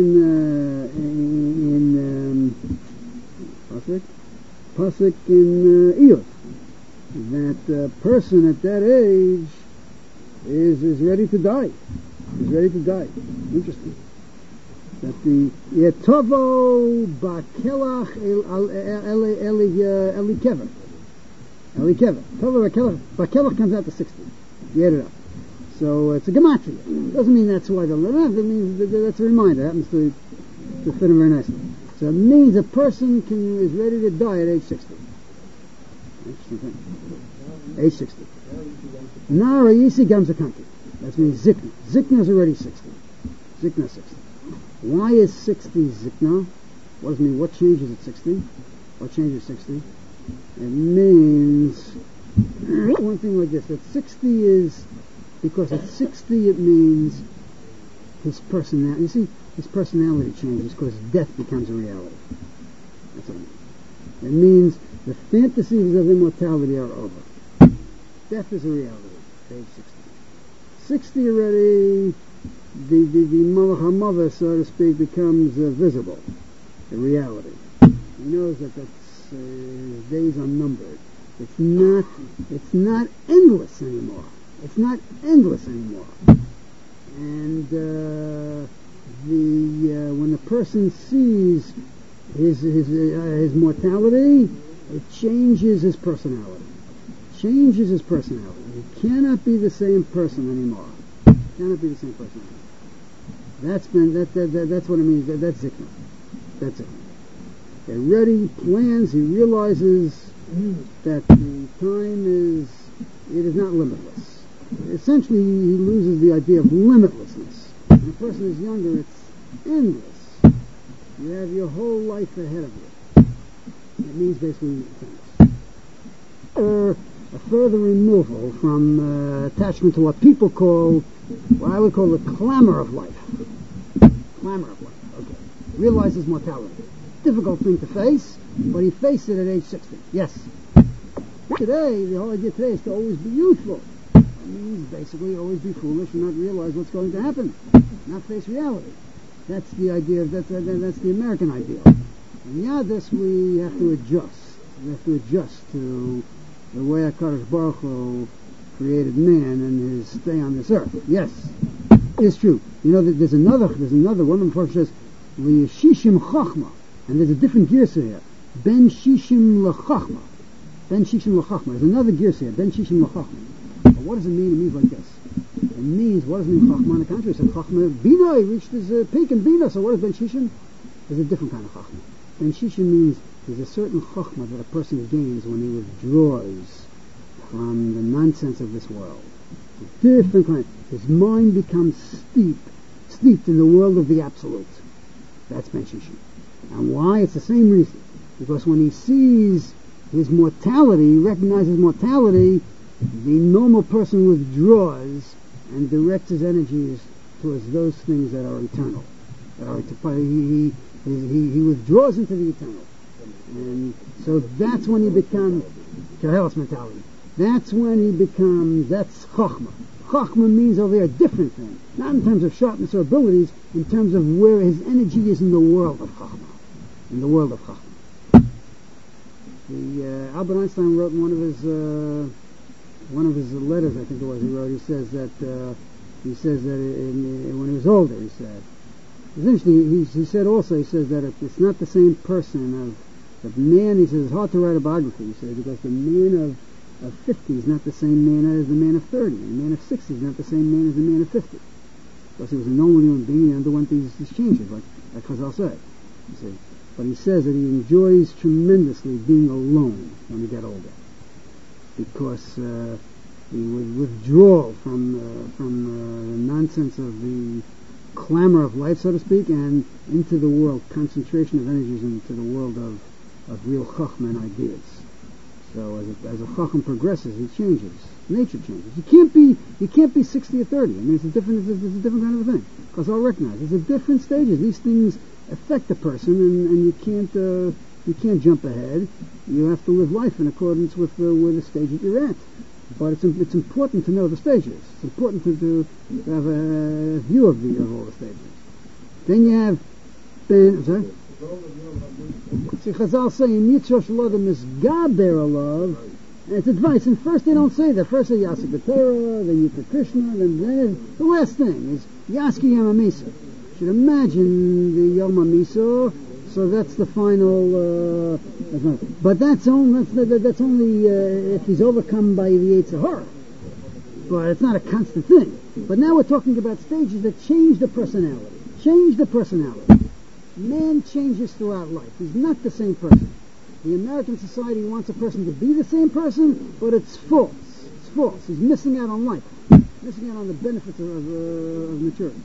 pasuk in Iyov, that a person at that age is ready to die. Is ready to die. Interesting. That the Yetovo Bakelach Elikever. Tovo Bakelach comes out to 60. You add it up. So it's a gematria. Doesn't mean that's why they'll live. It means that's a reminder. It happens to fit them very nicely. So it means a person is ready to die at age 60. Interesting thing. Age 60. Nara Yisi Gamza Kanki. That means Zikna. Zikna is already 60. Zikna 60. Why is 60 Zikna? What does it mean? What changes at 60? What changes at 60? It means one thing like this, that 60 is, because at 60 it means his personality. You see, his personality changes because death becomes a reality. That's what it means. It means the fantasies of immortality are over. Death is a reality at age 60. 60 already, the Malach HaMaveh, so to speak, becomes visible, a reality. He knows that his days are numbered. It's not endless anymore. It's not endless anymore. And when the person sees his mortality, it changes his personality. Changes his personality. He cannot be the same person anymore. Cannot be the same person anymore. That's what it means. That's Zikna. That's it. He already plans. He realizes that the time is not limitless. Essentially, he loses the idea of limitlessness. When a person is younger, it's endless. You have your whole life ahead of you. It means basically endless. A further removal from attachment to what I would call the clamor of life. Clamor of life. Okay. Realizes mortality. Difficult thing to face, but he faced it at age 60. Yes. Today, the whole idea today is to always be youthful. It means basically always be foolish and not realize what's going to happen. Not face reality. That's the idea. That's the American ideal. And Yadis, we have to adjust. We have to adjust to the way HaKadosh Baruch Hu created man and his stay on this earth. Yes, it's true. You know that there's another one of them says Shishim Chachma, and there's a different girsa here. Ben Shishim LeChachma. Ben Shishim LeChachma. There's another girsa here. Ben Shishim LeChachma. But what does it mean? It means like this. It means, what does it mean Chachma? On the contrary, it said Chachma Bina. He reached his peak in Bina. So what is Ben Shishim? There's a different kind of Chachma. Ben Shishim means there's a certain Chachma that a person gains when he withdraws from the nonsense of this world. A different kind. His mind becomes steeped in the world of the absolute. That's Ben Shishim. And why? It's the same reason. Because when he sees his mortality, recognizes mortality, the normal person withdraws and directs his energies towards those things that are eternal. He withdraws into the eternal. And so that's when he becomes Kehelis mentality. That's when he becomes, that's Chochmah. Chochmah means over there a different thing. Not in terms of sharpness or abilities, in terms of where his energy is in the world of Chochmah. In the world of Chochmah. Albert Einstein wrote in one of his letters, I think it was, he says that when he was older, he said, it's interesting, he said also, he says that it's not the same person of man, he says it's hard to write a biography, he said, because the man of 50 is not the same man as the man of 30, and the man of 60 is not the same man as the man of 50. Because he was a normal human being, he underwent these changes, like Chazal said, you see. But he says that he enjoys tremendously being alone when he got older, because he would withdraw from the nonsense of the clamor of life, so to speak, and into the world, concentration of energies into the world of real Chachma and ideas. So as a Chacham progresses, he changes. Nature changes. You can't be 60 or 30. I mean, it's a different kind of a thing. Because I'll recognize it's a different stages. These things affect a person, and you can't jump ahead. You have to live life in accordance with the stage that you're at. But it's important to know the stages. It's important to have a view of all the stages. Then you have sorry? See, Chazal say in Yitzhak Shalom is Gaber Alav, and it's advice. And first they don't say that. First they Yasik B'Torah, then Yikra Krishna, then the last thing is Yaski Yom HaMisa. You should imagine the Yom HaMisa. So that's the final. But that's only if he's overcome by the Yetzer Hara. But it's not a constant thing. But now we're talking about stages that change the personality. Change the personality. Man changes throughout life. He's not the same person. The American society wants a person to be the same person, but it's false. It's false. He's missing out on life. Missing out on the benefits of maturity.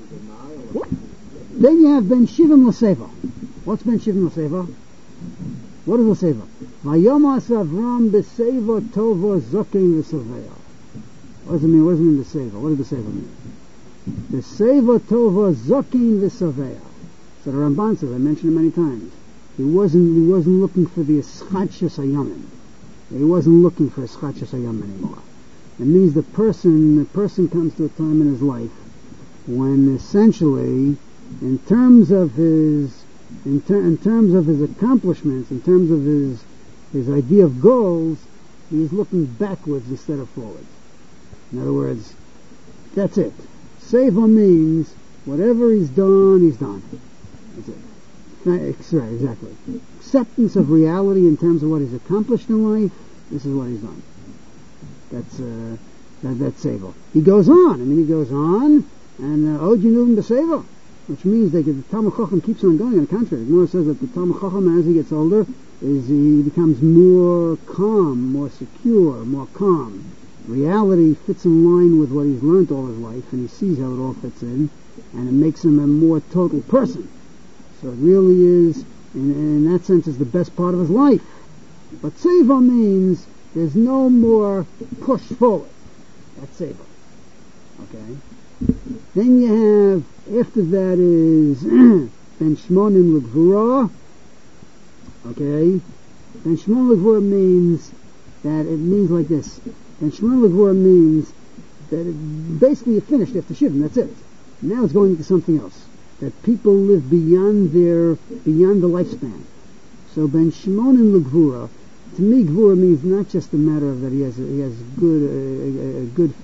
Then you have Ben Shivim L'Seva. What's Ben Shivim L'Seva? What is L'Seva? Vayomas Avram B'Seva Tovo Zokein V'Savea. What does it mean? What does it mean B'Seva? What does B'Seva mean? B'Seva Tovo Zokein V'Savea. So the Ramban says, I mentioned it many times, he wasn't looking for the Eschatshus Hayamim. He wasn't looking for Eschatshus Hayam anymore. It means the person comes to a time in his life when essentially, in terms of his accomplishments, in terms of his idea of goals, he's looking backwards instead of forwards. In other words, that's it. Seva means whatever he's done. That's it. Right, exactly. Acceptance of reality in terms of what he's accomplished in life. This is what he's done. That's Seva. He goes on, and Ojinuvim B'Seva, which means that the Talmud Chacham keeps on going. On the contrary, the Gemara says that the Talmud Chacham, as he gets older, he becomes more calm, more secure, more calm. Reality fits in line with what he's learned all his life, and he sees how it all fits in, and it makes him a more total person. So it really is, in that sense, is the best part of his life. But Seva means there's no more push forward. That's Seva. Okay? Then you have, after that is Ben Shmonim L'Gvura. Okay? Ben Shmonim L'Gvura means that it means like this. Ben Shmonim L'Gvura means that basically you're finished after Shivim, that's it. Now it's going into something else. That people live beyond the lifespan. So Ben Shmonim L'Gvura, to me, Gvura means not just a matter of that he has a good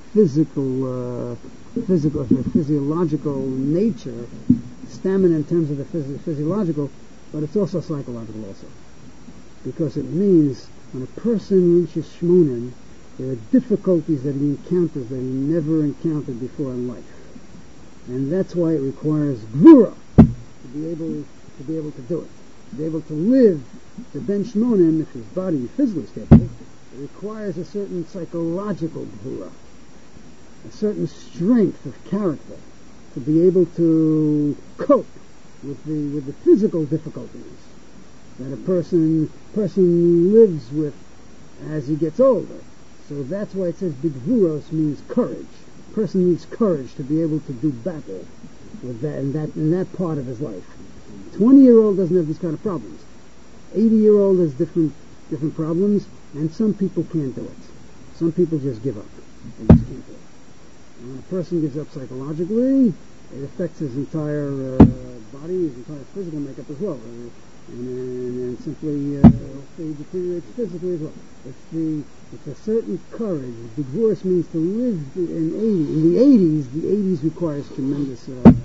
physiological nature, stamina in terms of the physiological, but it's also psychological also. Because it means when a person reaches Shmonim, there are difficulties that he encounters that he never encountered before in life. And that's why it requires Gvura to be able to do it. To be able to live the Ben Shmonim, if his body physically is capable, it requires a certain psychological Gvura, a certain strength of character to be able to cope with the physical difficulties. that a person lives with as he gets older. So that's why it says bigvuros means courage. A person needs courage to be able to do battle with that in that part of his life. 20-year-old doesn't have these kind of problems. 80-year-old has different problems, and some people can't do it. Some people just give up. They just can't do it. And when a person gives up psychologically, it affects his entire body, his entire physical makeup as well. And simply he deteriorates physically as well. It's a certain courage. Divorce means to live in the 80s. The 80s requires tremendous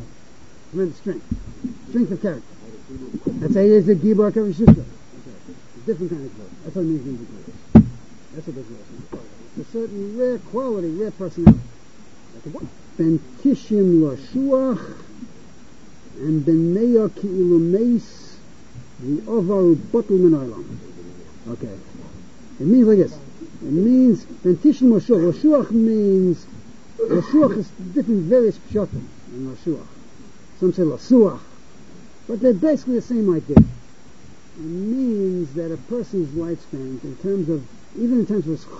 strength of character. That's how it is at Gibar Kavishishka. A different kind of divorce. That's what it means in divorce. That's what divorce means. It's a certain rare quality, rare personality. Ben Tishim Lashuach and Ben Meya Ki'ilu Meis the Ovaru Bottle Menoilam. Okay. It means like this. It means Ben Tishim Lashuach. Lashuach means Lashuach is different various pshatim in Lashuach. Some say Lasuach. But they're basically the same idea. It means that a person's lifespan, even in terms of his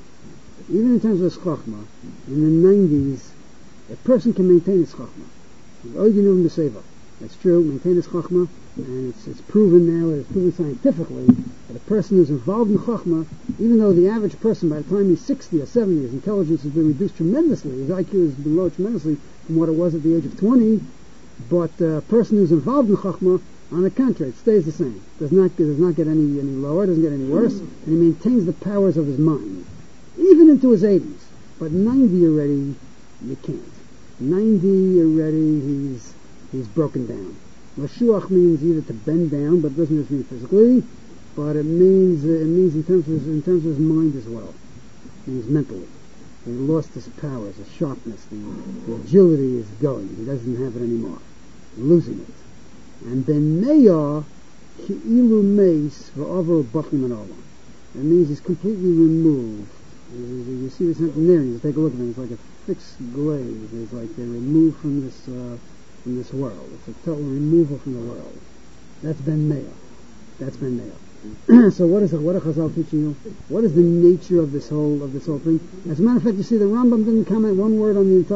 chachma, in the 90s, a person can maintain his chachma. That's true, maintain his chachma, and it's proven now, it's proven scientifically, that a person who's involved in chachma, even though the average person by the time he's 60 or 70, his intelligence has been reduced tremendously, his IQ has been lowered tremendously from what it was at the age of 20, but a person who's involved in chachma, on the contrary, it stays the same. Does not get any lower, doesn't get any worse, and he maintains the powers of his mind, even into his 80s. But 90 already, you can't. 90 already, he's broken down. Lashuach means either to bend down, but it doesn't just mean physically, but it means in terms of his mind as well. It means mentally. He lost his powers, his sharpness, the agility is going. He doesn't have it anymore. Losing it. And then Meya Ki'ilu Meis V'Over Bachim and Olam. That means he's completely removed. You see this something there, you take a look at them, it's like a fixed glaze. It's like they're removed from this world. It's a total removal from the world. That's Ben Meya. That's Ben Meya. So what are Chazal teaching you? What is the nature of this whole thing? As a matter of fact, you see the Rambam didn't comment one word on this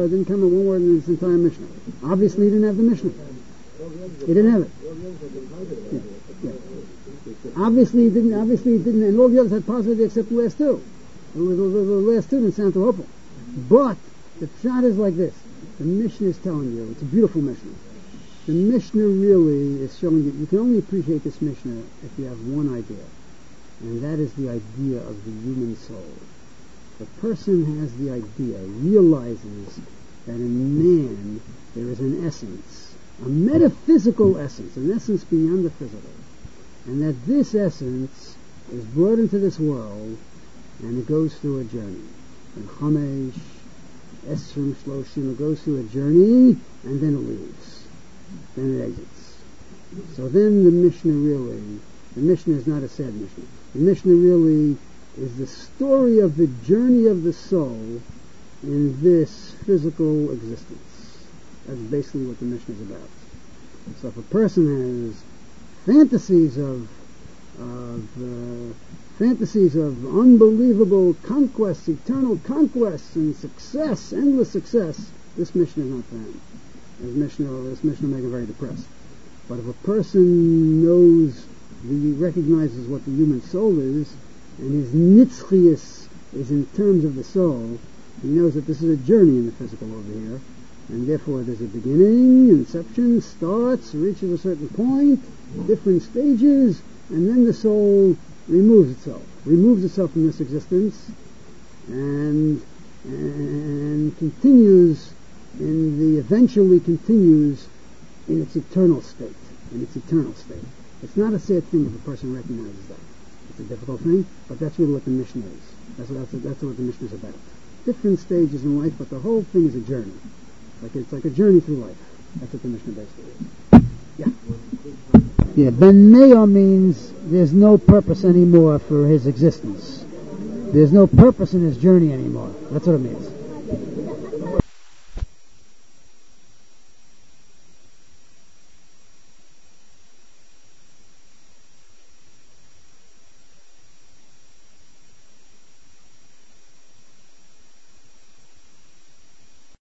entire Mishnah. Obviously he didn't have the Mishnah. He didn't have it. Yeah. Obviously he didn't, and all the others had positive except the last two. The last two didn't sound too hopeful. But the shot is like this. The Mishnah is telling you, it's a beautiful Mishnah. The Mishnah really is showing you can only appreciate this Mishnah if you have one idea, and that is the idea of the human soul. The person has the idea, realizes that in man there is an essence, a metaphysical essence, an essence beyond the physical, and that this essence is brought into this world and it goes through a journey. And Chamesh, Esrim, Shloshim, it goes through a journey and then it leaves. Then it exits. So then the Mishnah is not a sad Mishnah. The Mishnah really is the story of the journey of the soul in this physical existence. That's basically what the Mishnah is about. So if a person has fantasies of unbelievable conquests, eternal conquests, and success, endless success, this Mishnah is not for him. This Mishnah make him very depressed. But if a person recognizes what the human soul is, and his nitzchias is in terms of the soul, he knows that this is a journey in the physical over here, and therefore there's a beginning, inception, starts, reaches a certain point, different stages, and then the soul removes itself from this existence, and eventually continues in its eternal state. It's not a sad thing if a person recognizes that. It's a difficult thing, but that's really what the Mishnah is. That's what the Mishnah is about. Different stages in life, but the whole thing is a journey. It's like a journey through life. That's what the Mishnah basically is. Yeah, Ben Meya means there's no purpose anymore for his existence. There's no purpose in his journey anymore. That's what it means.